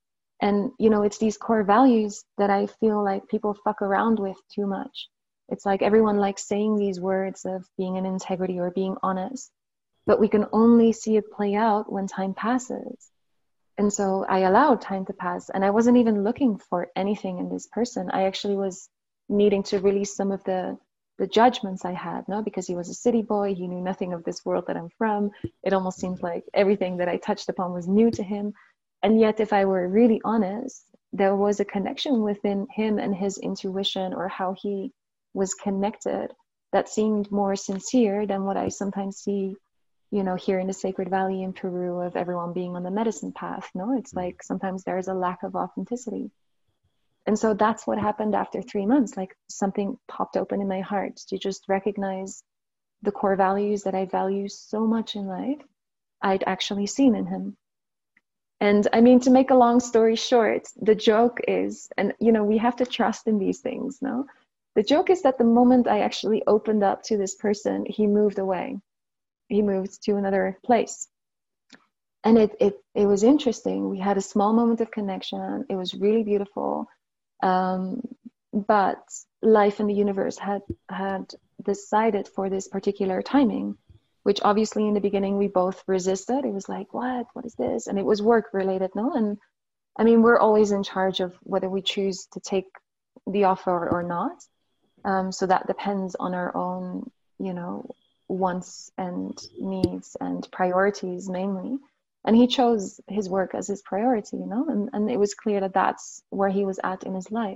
[SPEAKER 1] And, you know, it's these core values that I feel like people fuck around with too much. It's like everyone likes saying these words of being in integrity or being honest, but we can only see it play out when time passes. And so I allowed time to pass, and I wasn't even looking for anything in this person. I actually was needing to release some of the the judgments I had, no, because he was a city boy. He knew nothing of this world that I'm from. It almost seemed like everything that I touched upon was new to him. And yet, if I were really honest, there was a connection within him and his intuition, or how he was connected, that seemed more sincere than what I sometimes see, you know, here in the Sacred Valley in Peru, of everyone being on the medicine path. No, it's like sometimes there's a lack of authenticity. And so that's what happened after three months. Like something popped open in my heart to just recognize the core values that I value so much in life, I'd actually seen in him. And I mean, to make a long story short, the joke is, and you know, we have to trust in these things, no? The joke is that the moment I actually opened up to this person, he moved away. He moved to another place. And it, it, it was interesting. We had a small moment of connection. It was really beautiful. Um, but life and the universe had had decided for this particular timing, which obviously in the beginning we both resisted. It was like, what? What is this? And it was work related, no? And I mean, we're always in charge of whether we choose to take the offer or not. Um, so that depends on our own, you know, wants and needs and priorities mainly. And he chose his work as his priority, you know, and, and it was clear that that's where he was at in his life.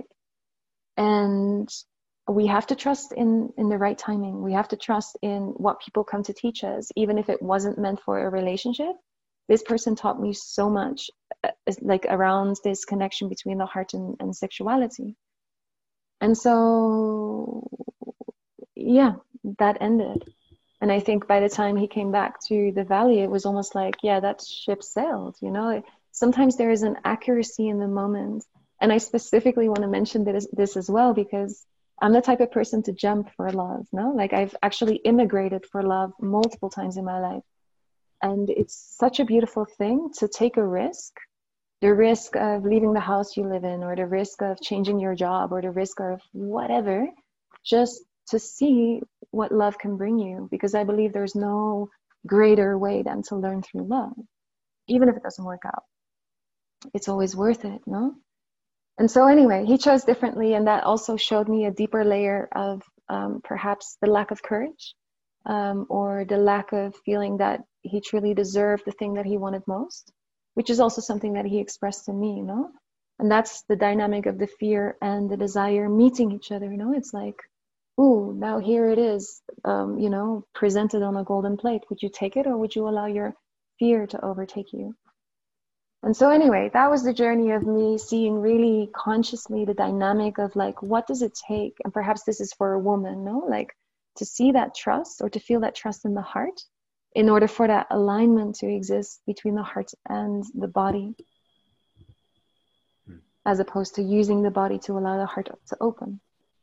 [SPEAKER 1] And we have to trust in, in the right timing. We have to trust in what people come to teach us, even if it wasn't meant for a relationship. This person taught me so much, uh, like around this connection between the heart and, and sexuality. And so, yeah, that ended. And I think by the time he came back to the valley, it was almost like, yeah, that ship sailed, you know. Sometimes there is an accuracy in the moment. And I specifically want to mention this, this as well, because I'm the type of person to jump for love, no? Like I've actually immigrated for love multiple times in my life. And it's such a beautiful thing to take a risk, the risk of leaving the house you live in, or the risk of changing your job, or the risk of whatever, just to see what love can bring you, because I believe there's no greater way than to learn through love, even if it doesn't work out. It's always worth it, no? And so anyway, he chose differently, and that also showed me a deeper layer of um, perhaps the lack of courage, um, or the lack of feeling that he truly deserved the thing that he wanted most, which is also something that he expressed to me, you know? And that's the dynamic of the fear and the desire meeting each other, you know? It's like, ooh, now here it is, um, you know, presented on a golden plate. Would you take it, or would you allow your fear to overtake you? And so anyway, that was the journey of me seeing really consciously the dynamic of like, what does it take? And perhaps this is for a woman, no? Like to see that trust, or to feel that trust in the heart, in order for that alignment to exist between the heart and the body, as opposed to using the body to allow the heart to open.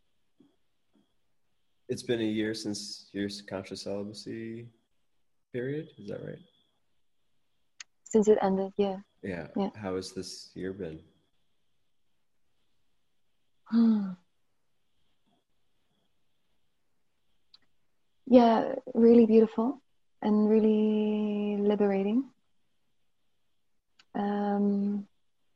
[SPEAKER 2] It's been a year since your conscious celibacy period, is that right?
[SPEAKER 1] Since it ended, yeah.
[SPEAKER 2] Yeah.
[SPEAKER 1] Yeah.
[SPEAKER 2] How has this year been?
[SPEAKER 1] Yeah, really beautiful and really liberating. Um,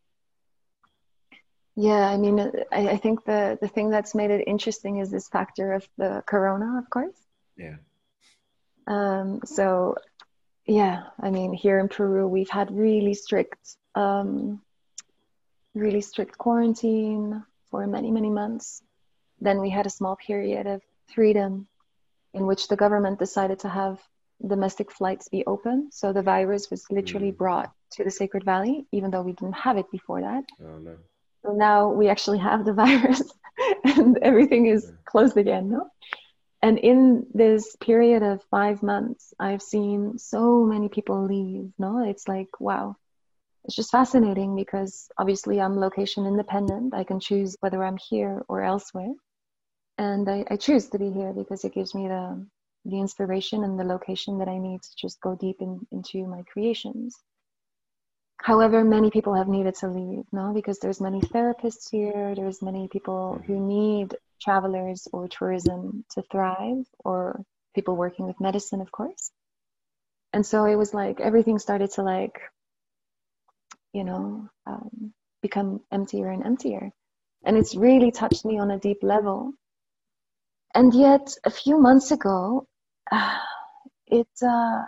[SPEAKER 1] yeah, I mean, I, I think the, the thing that's made it interesting is this factor of the corona, of course.
[SPEAKER 2] Yeah.
[SPEAKER 1] Um, so, yeah, I mean, here in Peru, we've had really strict, um, really strict quarantine for many, many months. Then we had a small period of freedom in which the government decided to have domestic flights be open. So the virus was literally mm. brought to the Sacred Valley, even though we didn't have it before that.
[SPEAKER 2] Oh, no.
[SPEAKER 1] So now we actually have the virus and everything is yeah. closed again, no? And in this period of five months, I've seen so many people leave, no? It's like, wow. It's just fascinating because obviously I'm location independent. I can choose whether I'm here or elsewhere. And I, I choose to be here because it gives me the, the inspiration and the location that I need to just go deep in, into my creations. However, many people have needed to leave, no, because there's many therapists here, there's many people who
[SPEAKER 2] Mm-hmm.
[SPEAKER 1] need travelers or tourism to thrive, or people working with medicine, of course. And so it was like everything started to like, you know, um, become emptier and emptier. And it's really touched me on a deep level. And yet, a few months ago, uh, it, uh,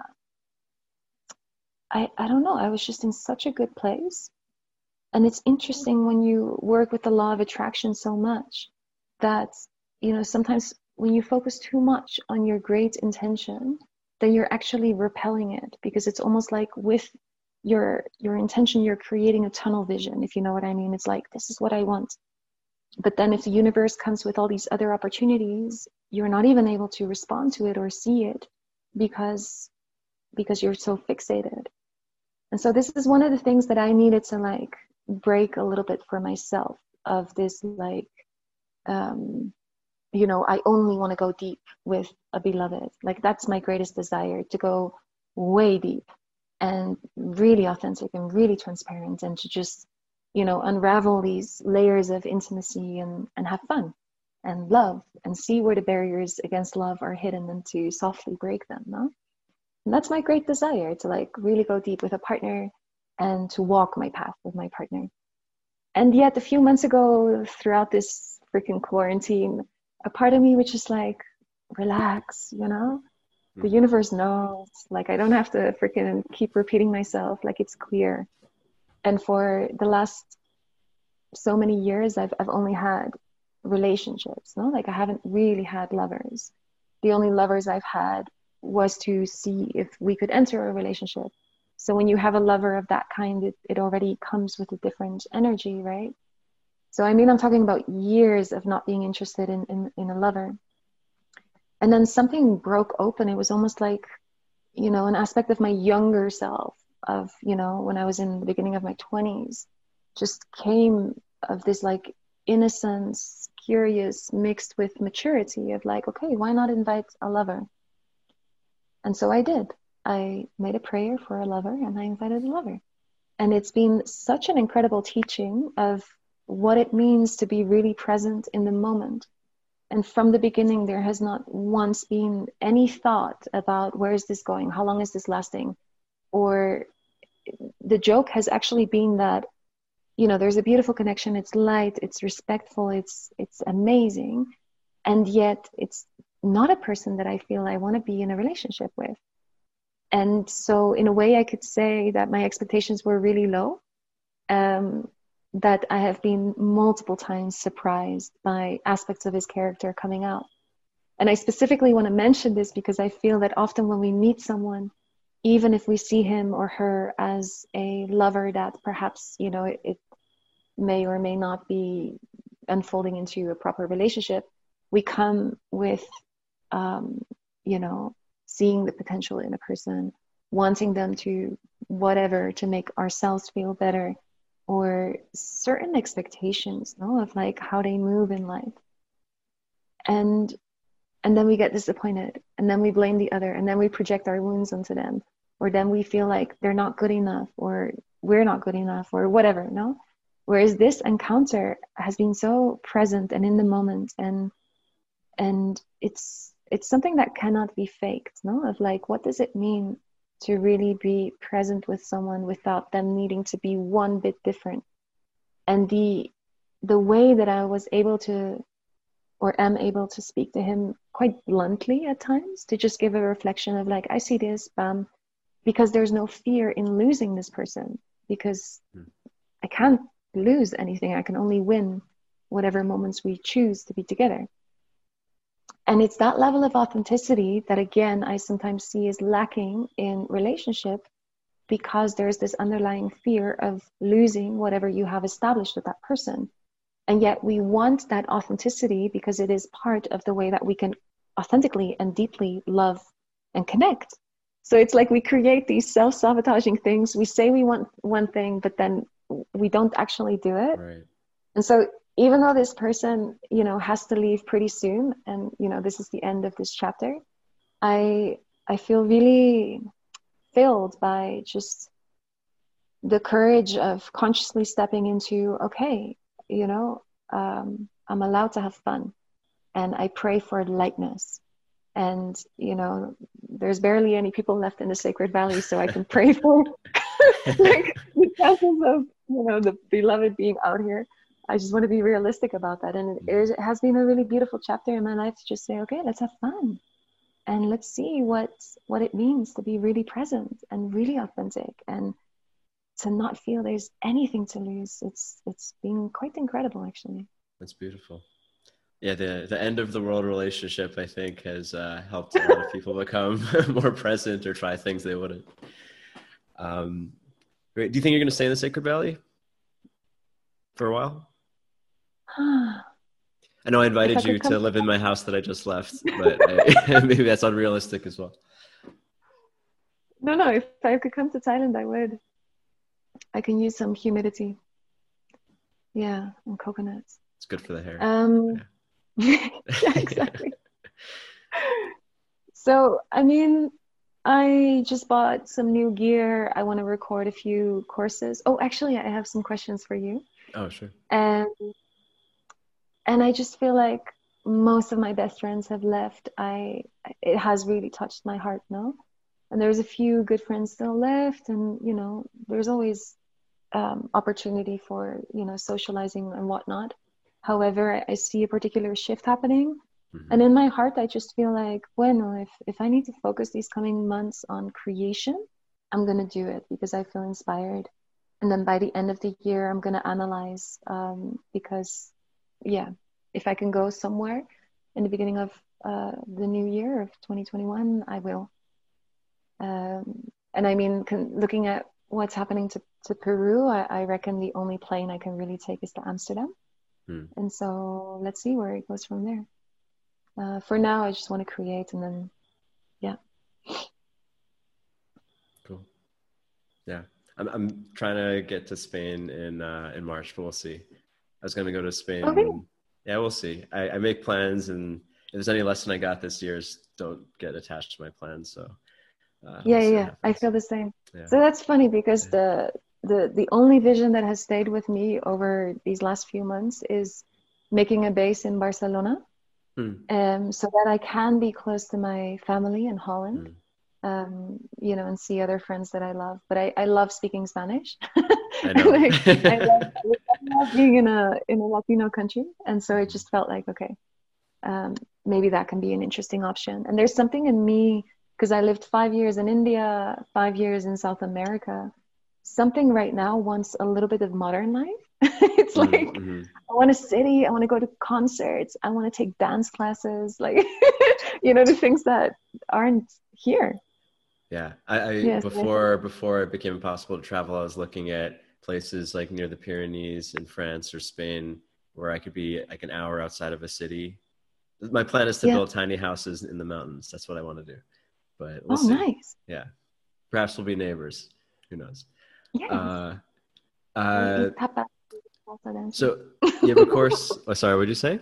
[SPEAKER 1] I, I don't know, I was just in such a good place. And it's interesting when you work with the law of attraction so much that, you know, sometimes when you focus too much on your great intention, then you're actually repelling it, because it's almost like with your your intention, you're creating a tunnel vision, if you know what I mean. It's like, this is what I want. But then if the universe comes with all these other opportunities, you're not even able to respond to it or see it because because you're so fixated. And so this is one of the things that I needed to like break a little bit for myself, of this like, um, you know, I only want to go deep with a beloved. Like that's my greatest desire, to go way deep and really authentic and really transparent, and to just, you know, unravel these layers of intimacy and, and have fun and love and see where the barriers against love are hidden, and to softly break them, no? And that's my great desire, to like really go deep with a partner and to walk my path with my partner. And yet a few months ago, throughout this freaking quarantine, a part of me which is like, relax, you know? The
[SPEAKER 2] Mm-hmm.
[SPEAKER 1] universe knows. Like I don't have to freaking keep repeating myself. Like it's clear. And for the last so many years, I've I've only had relationships, no? Like I haven't really had lovers. The only lovers I've had was to see if we could enter a relationship. So when you have a lover of that kind, it, it already comes with a different energy, right? So I mean, I'm talking about years of not being interested in, in, in a lover. And then something broke open. It was almost like, you know, an aspect of my younger self, of, you know, when I was in the beginning of my twenties, just came, of this like innocence, curious, mixed with maturity, of like, okay, why not invite a lover? And so I did. I made a prayer for a lover and I invited a lover. And it's been such an incredible teaching of what it means to be really present in the moment. And from the beginning, there has not once been any thought about where is this going? How long is this lasting? Or the joke has actually been that, you know, there's a beautiful connection. It's light, it's respectful, it's it's amazing. And yet it's not a person that I feel I want to be in a relationship with. And so in a way, I could say that my expectations were really low. Um, that I have been multiple times surprised by aspects of his character coming out. And I specifically want to mention this because I feel that often when we meet someone, even if we see him or her as a lover that perhaps, you know, it, it may or may not be unfolding into a proper relationship, we come with, um, you know, seeing the potential in a person, wanting them to whatever, to make ourselves feel better, or certain expectations, no, of like how they move in life. And and then we get disappointed, and then we blame the other, and then we project our wounds onto them, or then we feel like they're not good enough, or we're not good enough, or whatever, no? Whereas this encounter has been so present and in the moment, and and it's it's something that cannot be faked, no? Of like, what does it mean to really be present with someone without them needing to be one bit different? And the the way that I was able to, or am able to, speak to him quite bluntly at times, to just give a reflection of like, I see this, bam, because there's no fear in losing this person, because
[SPEAKER 2] Mm.
[SPEAKER 1] I can't lose anything. I can only win whatever moments we choose to be together. And it's that level of authenticity that, again, I sometimes see is lacking in relationship, because there's this underlying fear of losing whatever you have established with that person. And yet we want that authenticity because it is part of the way that we can authentically and deeply love and connect. So it's like we create these self-sabotaging things. We say we want one thing, but then we don't actually do it.
[SPEAKER 2] Right.
[SPEAKER 1] And so even though this person, you know, has to leave pretty soon, and, you know, this is the end of this chapter, I I feel really filled by just the courage of consciously stepping into, okay, you know, um, I'm allowed to have fun, and I pray for lightness. And, you know, there's barely any people left in the Sacred Valley, so I can pray for like the chances of, you know, the beloved being out here. I just want to be realistic about that. And it, is, it has been a really beautiful chapter in my life to just say, okay, let's have fun. And let's see what what it means to be really present and really authentic, and to not feel there's anything to lose. It's it's been quite incredible, actually.
[SPEAKER 2] That's beautiful. Yeah, the the end of the world relationship, I think, has uh, helped a lot of people become more present or try things they wouldn't. Um, great. Do you think you're going to stay in the Sacred Valley for a while? I know I invited I you to live in my house that I just left, but I, maybe that's unrealistic as well.
[SPEAKER 1] No, no. If I could come to Thailand, I would. I can use some humidity. Yeah, and coconuts.
[SPEAKER 2] It's good for the hair.
[SPEAKER 1] Um, yeah, yeah exactly. So, I mean, I just bought some new gear. I want to record a few courses. Oh, actually, I have some questions for you.
[SPEAKER 2] Oh, sure.
[SPEAKER 1] And and I just feel like most of my best friends have left. I it has really touched my heart, no? And there's a few good friends still left, and you know, there's always um, opportunity for, you know, socializing and whatnot. However, I, I see a particular shift happening. Mm-hmm. And in my heart, I just feel like, bueno, if, if I need to focus these coming months on creation, I'm going to do it because I feel inspired. And then by the end of the year, I'm going to analyze um, because, yeah, if I can go somewhere in the beginning of uh, the new year of twenty twenty-one, I will. Um, and I mean, can, looking at what's happening to, to Peru, I, I reckon the only plane I can really take is to Amsterdam. Hmm. And so let's see where it goes from there. Uh, for now, I just want to create, and then, yeah.
[SPEAKER 2] Cool. Yeah, I'm I'm trying to get to Spain in uh, in March, but we'll see. I was gonna go to Spain.
[SPEAKER 1] Okay.
[SPEAKER 2] Yeah, we'll see. I, I make plans, and if there's any lesson I got this year, is don't get attached to my plans. So.
[SPEAKER 1] Uh, yeah, we'll yeah, I feel the same. Yeah. So that's funny because yeah. the the the only vision that has stayed with me over these last few months is making a base in Barcelona. Hmm. Um, so that I can be close to my family in Holland, hmm. um, you know, and see other friends that I love. But I, I love speaking Spanish.
[SPEAKER 2] I know.
[SPEAKER 1] like, I, love, I love being in a in a Latino country, and so it just felt like, okay, um, maybe that can be an interesting option. And there's something in me, because I lived five years in India, five years in South America. Something right now wants a little bit of modern life. It's like, mm-hmm. I want a city, I want to go to concerts, I want to take dance classes, like, you know, the things that aren't here.
[SPEAKER 2] Yeah, I, I yes, before yes. before it became impossible to travel, I was looking at places like near the Pyrenees in France or Spain, where I could be like an hour outside of a city. My plan is to yeah. build tiny houses in the mountains. That's what I want to do. But we'll
[SPEAKER 1] oh,
[SPEAKER 2] see.
[SPEAKER 1] Nice.
[SPEAKER 2] Yeah, perhaps we'll be neighbors. Who knows?
[SPEAKER 1] Yes.
[SPEAKER 2] Uh, uh, so you have a course. Oh, sorry, what did you say?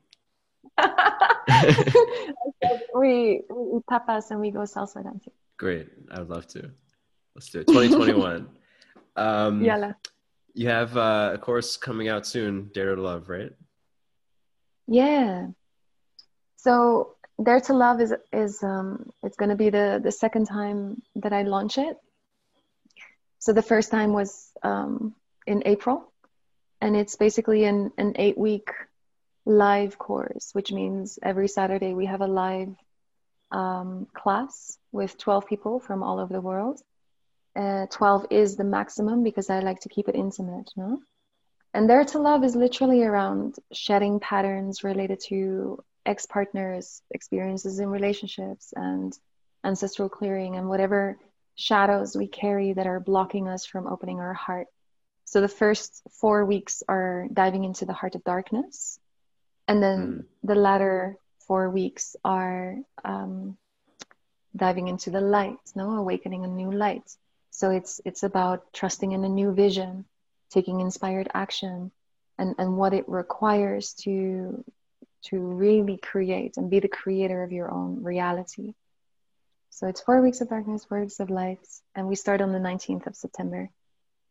[SPEAKER 1] we we eat tapas and we go salsa dancing.
[SPEAKER 2] Great, I would love to. Let's do it. twenty twenty-one. um,
[SPEAKER 1] Yala.
[SPEAKER 2] You have uh, a course coming out soon, Dare to Love, right?
[SPEAKER 1] Yeah. So Dare to Love is is um it's going to be the the second time that I launch it. So the first time was um in April, and it's basically an an eight week live course, which means every Saturday we have a live um, class with twelve people from all over the world. Uh, twelve is the maximum because I like to keep it intimate, no? And Dare to Love is literally around shedding patterns related to ex-partners, experiences in relationships, and ancestral clearing, and whatever shadows we carry that are blocking us from opening our heart. So the first four weeks are diving into the heart of darkness. And then mm. the latter four weeks are um, diving into the light, no, awakening a new light. So it's it's about trusting in a new vision, taking inspired action, and, and what it requires to to really create and be the creator of your own reality. So it's four weeks of darkness, four weeks of light, and we start on the nineteenth of September.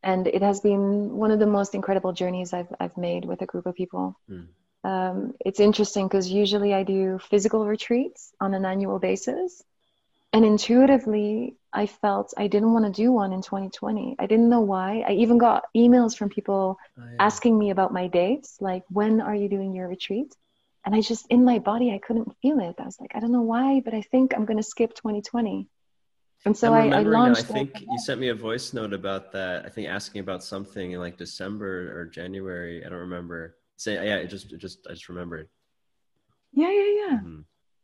[SPEAKER 1] and it has been one of the most incredible journeys I've I've made with a group of people.
[SPEAKER 2] Mm.
[SPEAKER 1] Um, it's interesting because usually I do physical retreats on an annual basis, and intuitively I felt I didn't want to do one in twenty twenty. I didn't know why. I even got emails from people
[SPEAKER 2] Oh, yeah.
[SPEAKER 1] asking me about my dates, like, when are you doing your retreat? And I just, in my body, I couldn't feel it. I was like, I don't know why, but I think I'm going to skip twenty twenty. And so
[SPEAKER 2] I'm
[SPEAKER 1] I, I
[SPEAKER 2] remembering now, I
[SPEAKER 1] launched.
[SPEAKER 2] think you sent me a voice note about that. I think asking about something in like December or January. I don't remember. Say, yeah, it just, it just, I just remembered.
[SPEAKER 1] Yeah, yeah, yeah.
[SPEAKER 2] Mm-hmm.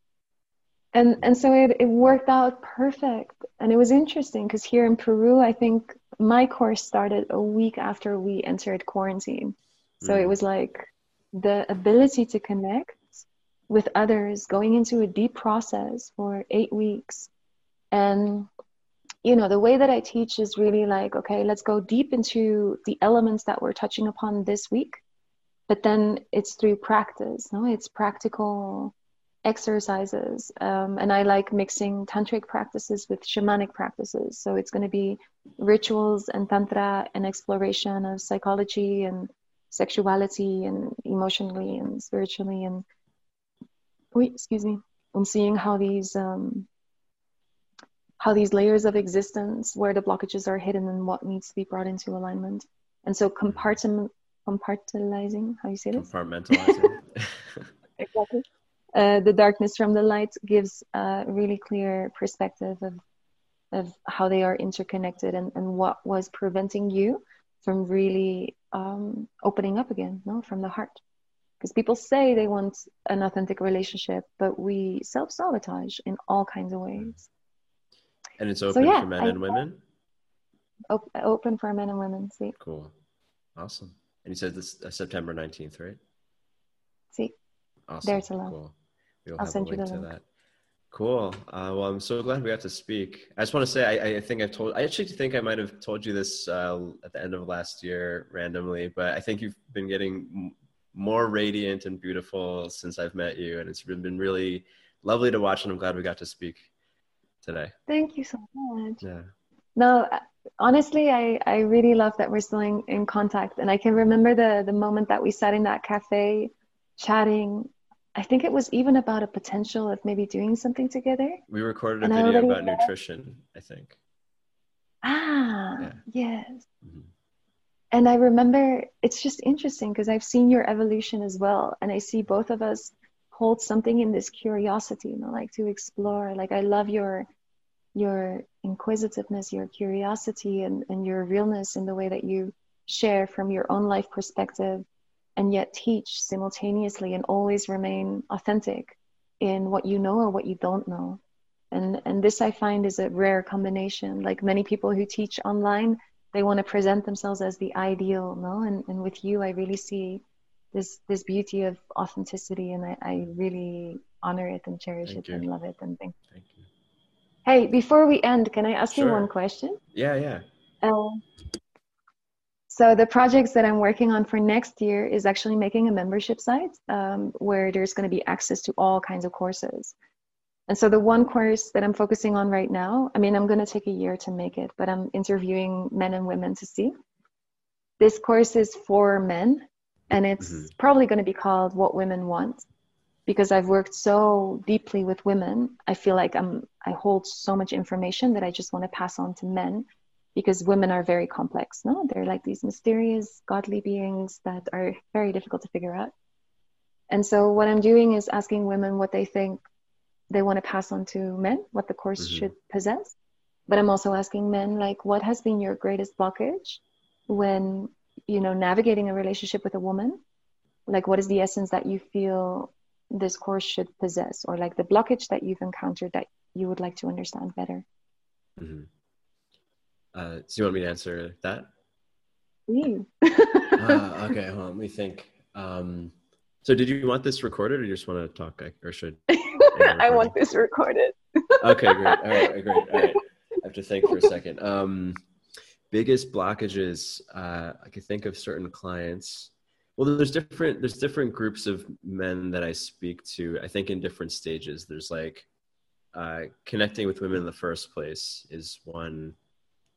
[SPEAKER 1] And and so it, it worked out perfect. And it was interesting because here in Peru, I think my course started a week after we entered quarantine. So
[SPEAKER 2] Mm.
[SPEAKER 1] it was like the ability to connect with others, going into a deep process for eight weeks. And, you know, the way that I teach is really like, okay, let's go deep into the elements that we're touching upon this week. But then it's through practice, no? It's practical exercises. Um, and I like mixing tantric practices with shamanic practices. So it's going to be rituals and tantra and exploration of psychology and sexuality and emotionally and spiritually, and wait, excuse me, and seeing how these um, how these layers of existence, where the blockages are hidden and what needs to be brought into alignment. And so compartment compartmentalizing, how you say this?
[SPEAKER 2] Compartmentalizing.
[SPEAKER 1] Exactly. Uh, the darkness from the light gives a really clear perspective of of how they are interconnected, and, and what was preventing you from really um, opening up again, no, from the heart. Because people say they want an authentic relationship, but we self-sabotage in all kinds of ways.
[SPEAKER 2] And it's
[SPEAKER 1] So
[SPEAKER 2] open
[SPEAKER 1] yeah,
[SPEAKER 2] for men
[SPEAKER 1] I,
[SPEAKER 2] and women?
[SPEAKER 1] op- open for men and women, see.
[SPEAKER 2] Cool. Awesome. And you said this uh, September nineteenth, right?
[SPEAKER 1] See,
[SPEAKER 2] Awesome.
[SPEAKER 1] there's a love.
[SPEAKER 2] Cool. We'll
[SPEAKER 1] I'll
[SPEAKER 2] have a
[SPEAKER 1] send you
[SPEAKER 2] link
[SPEAKER 1] the
[SPEAKER 2] to
[SPEAKER 1] link.
[SPEAKER 2] that. Cool. Uh, well, I'm so glad we got to speak. I just want to say, I, I think I've told, I actually think I might have told you this uh, at the end of last year randomly, but I think you've been getting m- more radiant and beautiful since I've met you. And it's been, been really lovely to watch, and I'm glad we got to speak today.
[SPEAKER 1] Thank you so much.
[SPEAKER 2] Yeah.
[SPEAKER 1] No, honestly, I, I really love that we're still in, in contact. And I can remember the, the moment that we sat in that cafe chatting. I think it was even about a potential of maybe doing something together.
[SPEAKER 2] We recorded a
[SPEAKER 1] And I
[SPEAKER 2] video
[SPEAKER 1] already
[SPEAKER 2] about nutrition, I think.
[SPEAKER 1] Ah,
[SPEAKER 2] Yeah.
[SPEAKER 1] yes.
[SPEAKER 2] Mm-hmm.
[SPEAKER 1] And I remember it's just interesting because I've seen your evolution as well. And I see both of us hold something in this curiosity, you know, like to explore. Like I love your your inquisitiveness, your curiosity, and, and your realness in the way that you share from your own life perspective, and yet teach simultaneously and always remain authentic in what you know or what you don't know. And and this I find is a rare combination. Like many people who teach online, they want to present themselves as the ideal, no? And and with you, I really see this this beauty of authenticity, and I, I really honor it and cherish
[SPEAKER 2] Thank
[SPEAKER 1] it
[SPEAKER 2] you.
[SPEAKER 1] and love it and think.
[SPEAKER 2] Thank you.
[SPEAKER 1] Hey, before we end, can I ask
[SPEAKER 2] Sure.
[SPEAKER 1] you one question?
[SPEAKER 2] Yeah, yeah.
[SPEAKER 1] Um, so the projects that I'm working on for next year is actually making a membership site um, where there's going to be access to all kinds of courses. And so the one course that I'm focusing on right now, I mean, I'm going to take a year to make it, but I'm interviewing men and women to see. This course is for men, and it's
[SPEAKER 2] Mm-hmm.
[SPEAKER 1] probably going to be called What Women Want, because I've worked so deeply with women. I feel like I'm, I hold so much information that I just want to pass on to men, because women are very complex, no? They're like these mysterious, godly beings that are very difficult to figure out. And so what I'm doing is asking women what they think they want to pass on to men, what the course
[SPEAKER 2] Mm-hmm.
[SPEAKER 1] should possess. But I'm also asking men, like, what has been your greatest blockage when, you know, navigating a relationship with a woman? Like, what is the essence that you feel this course should possess, or like the blockage that you've encountered that you would like to understand better?
[SPEAKER 2] Mm-hmm. Uh, so you want me to answer that?
[SPEAKER 1] Please.
[SPEAKER 2] uh, okay, hold on, let me think. Um, so did you want this recorded, or you just want to talk, or should
[SPEAKER 1] I want this recorded.
[SPEAKER 2] Okay, great. All right, great. All right. I have to think for a second. Um, biggest blockages, uh, I could think of certain clients. Well, there's different, there's different groups of men that I speak to, I think in different stages. There's like uh, connecting with women in the first place is one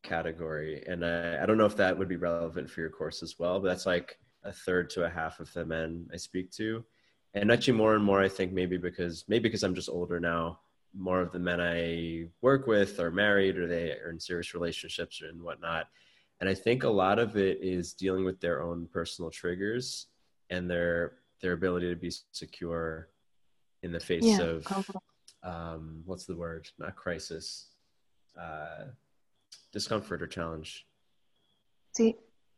[SPEAKER 2] category. And I, I don't know if that would be relevant for your course as well, but that's like a third to a half of the men I speak to. And actually more and more, I think maybe because, maybe because I'm just older now, more of the men I work with are married or they are in serious relationships and whatnot. And I think a lot of it is dealing with their own personal triggers and their, their ability to be secure in the face
[SPEAKER 1] Yeah,
[SPEAKER 2] of,
[SPEAKER 1] confident.
[SPEAKER 2] um, what's the word? Not crisis, uh, discomfort or challenge.
[SPEAKER 1] See,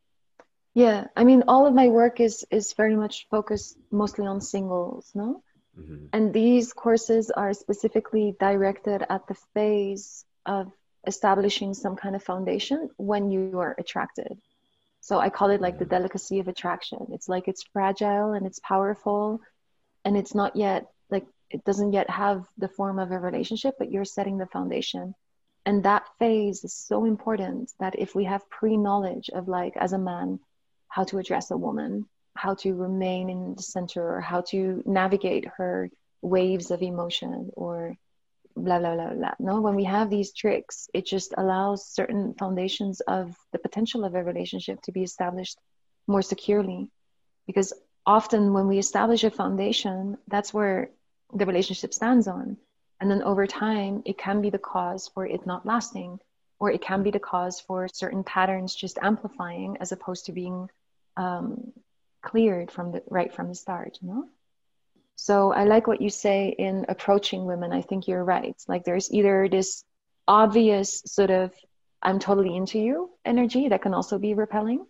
[SPEAKER 1] yeah, I mean, all of my work is is very much focused mostly on singles, no?
[SPEAKER 2] Mm-hmm.
[SPEAKER 1] And these courses are specifically directed at the phase of establishing some kind of foundation when you are attracted. So I call it like the
[SPEAKER 2] Mm-hmm.
[SPEAKER 1] delicacy of attraction. It's like it's fragile and it's powerful and it's not yet like it doesn't yet have the form of a relationship, but you're setting the foundation. And that phase is so important that if we have pre-knowledge of like as a man, how to address a woman, how to remain in the center, or how to navigate her waves of emotion, or blah blah blah blah. No, when we have these tricks, it just allows certain foundations of the potential of a relationship to be established more securely. Because often when we establish a foundation, that's where the relationship stands on. And then over time, it can be the cause for it not lasting, or it can be the cause for certain patterns just amplifying as opposed to being um, cleared from the right from the start, you know? So I like what you say in approaching women. I think you're right. Like there's either this obvious sort of I'm totally into you energy that can also be repelling,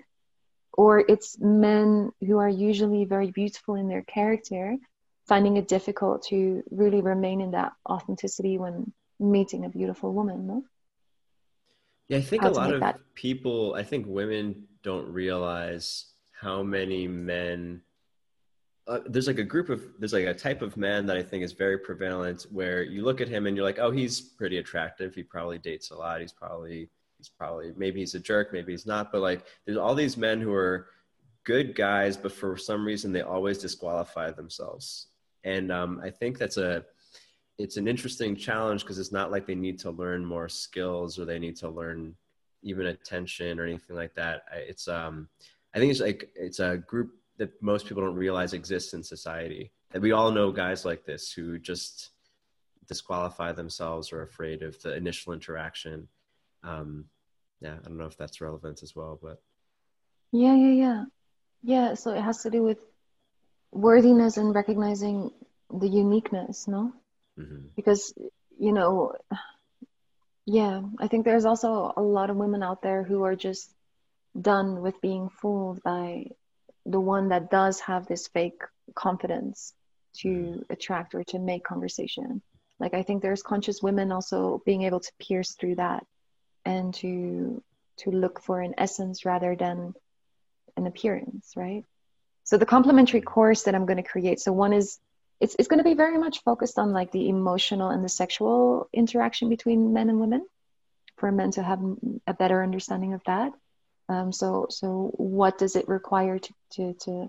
[SPEAKER 1] or it's men who are usually very beautiful in their character, finding it difficult to really remain in that authenticity when meeting a beautiful woman, no?
[SPEAKER 2] Yeah, I think
[SPEAKER 1] How
[SPEAKER 2] a
[SPEAKER 1] to
[SPEAKER 2] lot
[SPEAKER 1] make
[SPEAKER 2] of
[SPEAKER 1] that.
[SPEAKER 2] people, I think women don't realize how many men, uh, there's like a group of, there's like a type of man that I think is very prevalent where you look at him and you're like, oh, he's pretty attractive. He probably dates a lot. He's probably, he's probably, maybe he's a jerk, maybe he's not. But like, there's all these men who are good guys, but for some reason they always disqualify themselves. And um, I think that's a, it's an interesting challenge because it's not like they need to learn more skills or they need to learn even attention or anything like that. It's um, I think it's like it's a group that most people don't realize exists in society. And we all know guys like this who just disqualify themselves or are afraid of the initial interaction. Um, yeah, I don't know if that's relevant as well, but
[SPEAKER 1] Yeah, yeah, yeah. Yeah, so it has to do with worthiness and recognizing the uniqueness, no?
[SPEAKER 2] mm-hmm.
[SPEAKER 1] Because, you know, yeah, I think there's also a lot of women out there who are just done with being fooled by the one that does have this fake confidence
[SPEAKER 2] Mm-hmm.
[SPEAKER 1] to attract or to make conversation. Like I think there's conscious women also being able to pierce through that and to to look for an essence rather than an appearance, right? So the complementary course that I'm going to create, so one is it's it's going to be very much focused on like the emotional and the sexual interaction between men and women, for men to have a better understanding of that. Um, so so what does it require to to to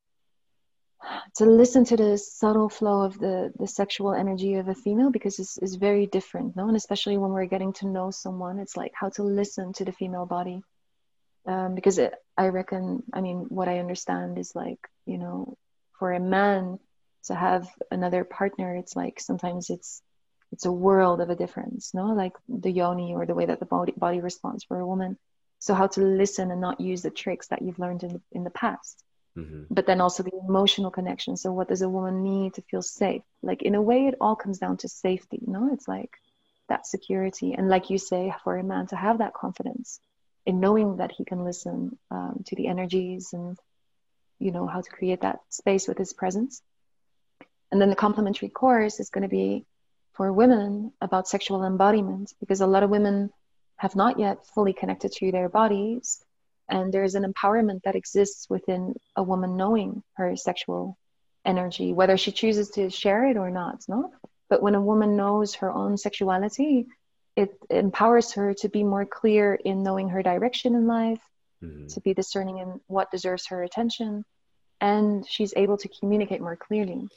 [SPEAKER 1] to listen to the subtle flow of the the sexual energy of a female, because it's, it's very different, no? And especially when we're getting to know someone, it's like how to listen to the female body. Um, because it, I reckon, I mean, what I understand is like, you know, for a man to have another partner, it's like sometimes it's it's a world of a difference, no? Like the yoni or the way that the body body responds for a woman. So how to listen and not use the tricks that you've learned in the, in the past.
[SPEAKER 2] Mm-hmm.
[SPEAKER 1] But then also the emotional connection. So what does a woman need to feel safe? Like in a way, it all comes down to safety, no? It's like that security. And like you say, for a man to have that confidence in knowing that he can listen um, to the energies and, you know, how to create that space with his presence. And then the complementary course is going to be for women about sexual embodiment, because a lot of women have not yet fully connected to their bodies. And there's an empowerment that exists within a woman knowing her sexual energy, whether she chooses to share it or not, no? But when a woman knows her own sexuality, it empowers her to be more clear in knowing her direction in life,
[SPEAKER 2] Mm-hmm.
[SPEAKER 1] to be discerning in what deserves her attention, and she's able to communicate more clearly.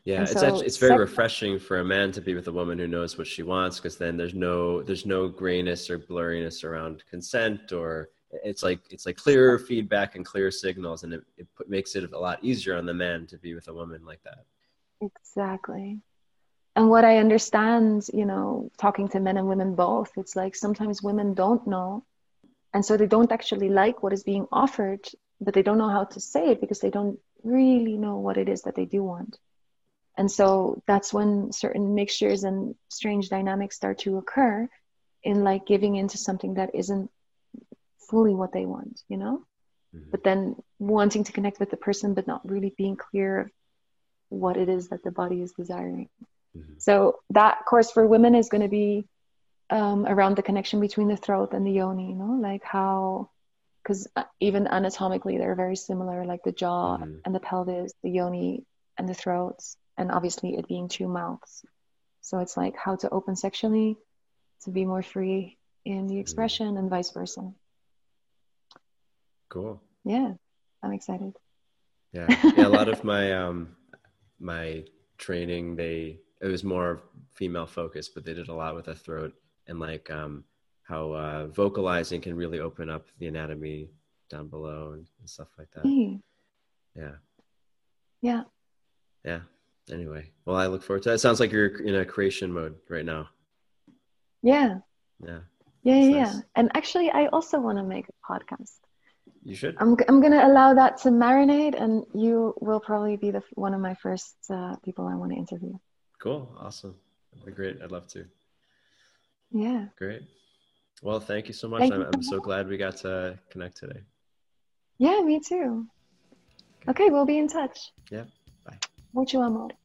[SPEAKER 2] Yeah,
[SPEAKER 1] And
[SPEAKER 2] it's
[SPEAKER 1] so
[SPEAKER 2] actually it's very
[SPEAKER 1] sec-
[SPEAKER 2] refreshing for a man to be with a woman who knows what she wants, because then there's no there's no grayness or blurriness around consent, or it's like it's like clearer feedback and clear signals, and it, it put, makes it a lot easier on the man to be with a woman like that.
[SPEAKER 1] exactly. And what I understand, you know, talking to men and women both, it's like sometimes women don't know. And so they don't actually like what is being offered, but they don't know how to say it because they don't really know what it is that they do want. And so that's when certain mixtures and strange dynamics start to occur in like giving into something that isn't fully what they want, you know?
[SPEAKER 2] Mm-hmm.
[SPEAKER 1] But then wanting to connect with the person, but not really being clear of what it is that the body is desiring. Mm-hmm. So that course for women is going to be um, around the connection between the throat and the yoni, you know, like how, because even anatomically, they're very similar, like the jaw mm-hmm. and the pelvis, the yoni and the throats, and obviously it being two mouths. So it's like how to open sexually to be more free in the expression mm-hmm. and vice versa.
[SPEAKER 2] Cool.
[SPEAKER 1] Yeah, I'm excited.
[SPEAKER 2] Yeah, yeah. A lot of my um, my training, they it was more female focused, but they did a lot with the throat and like um, how uh, vocalizing can really open up the anatomy down below and, and stuff like that. Mm. Yeah.
[SPEAKER 1] Yeah.
[SPEAKER 2] Yeah. Anyway, well, I look forward to that. It sounds like you're in a creation mode right now.
[SPEAKER 1] Yeah.
[SPEAKER 2] Yeah.
[SPEAKER 1] Yeah, yeah, nice. Yeah. And actually, I also want to make a podcast.
[SPEAKER 2] You should.
[SPEAKER 1] I'm I'm gonna allow that to marinate, and you will probably be the one of my first uh, people I want to interview.
[SPEAKER 2] Cool, awesome, that'd be great. I'd love to.
[SPEAKER 1] Yeah.
[SPEAKER 2] Great. Well, thank you so much. Thank I'm, I'm so glad we got to connect today.
[SPEAKER 1] Yeah, me too. Okay, okay we'll be in touch.
[SPEAKER 2] Yeah. Bye.
[SPEAKER 1] Mucho amor.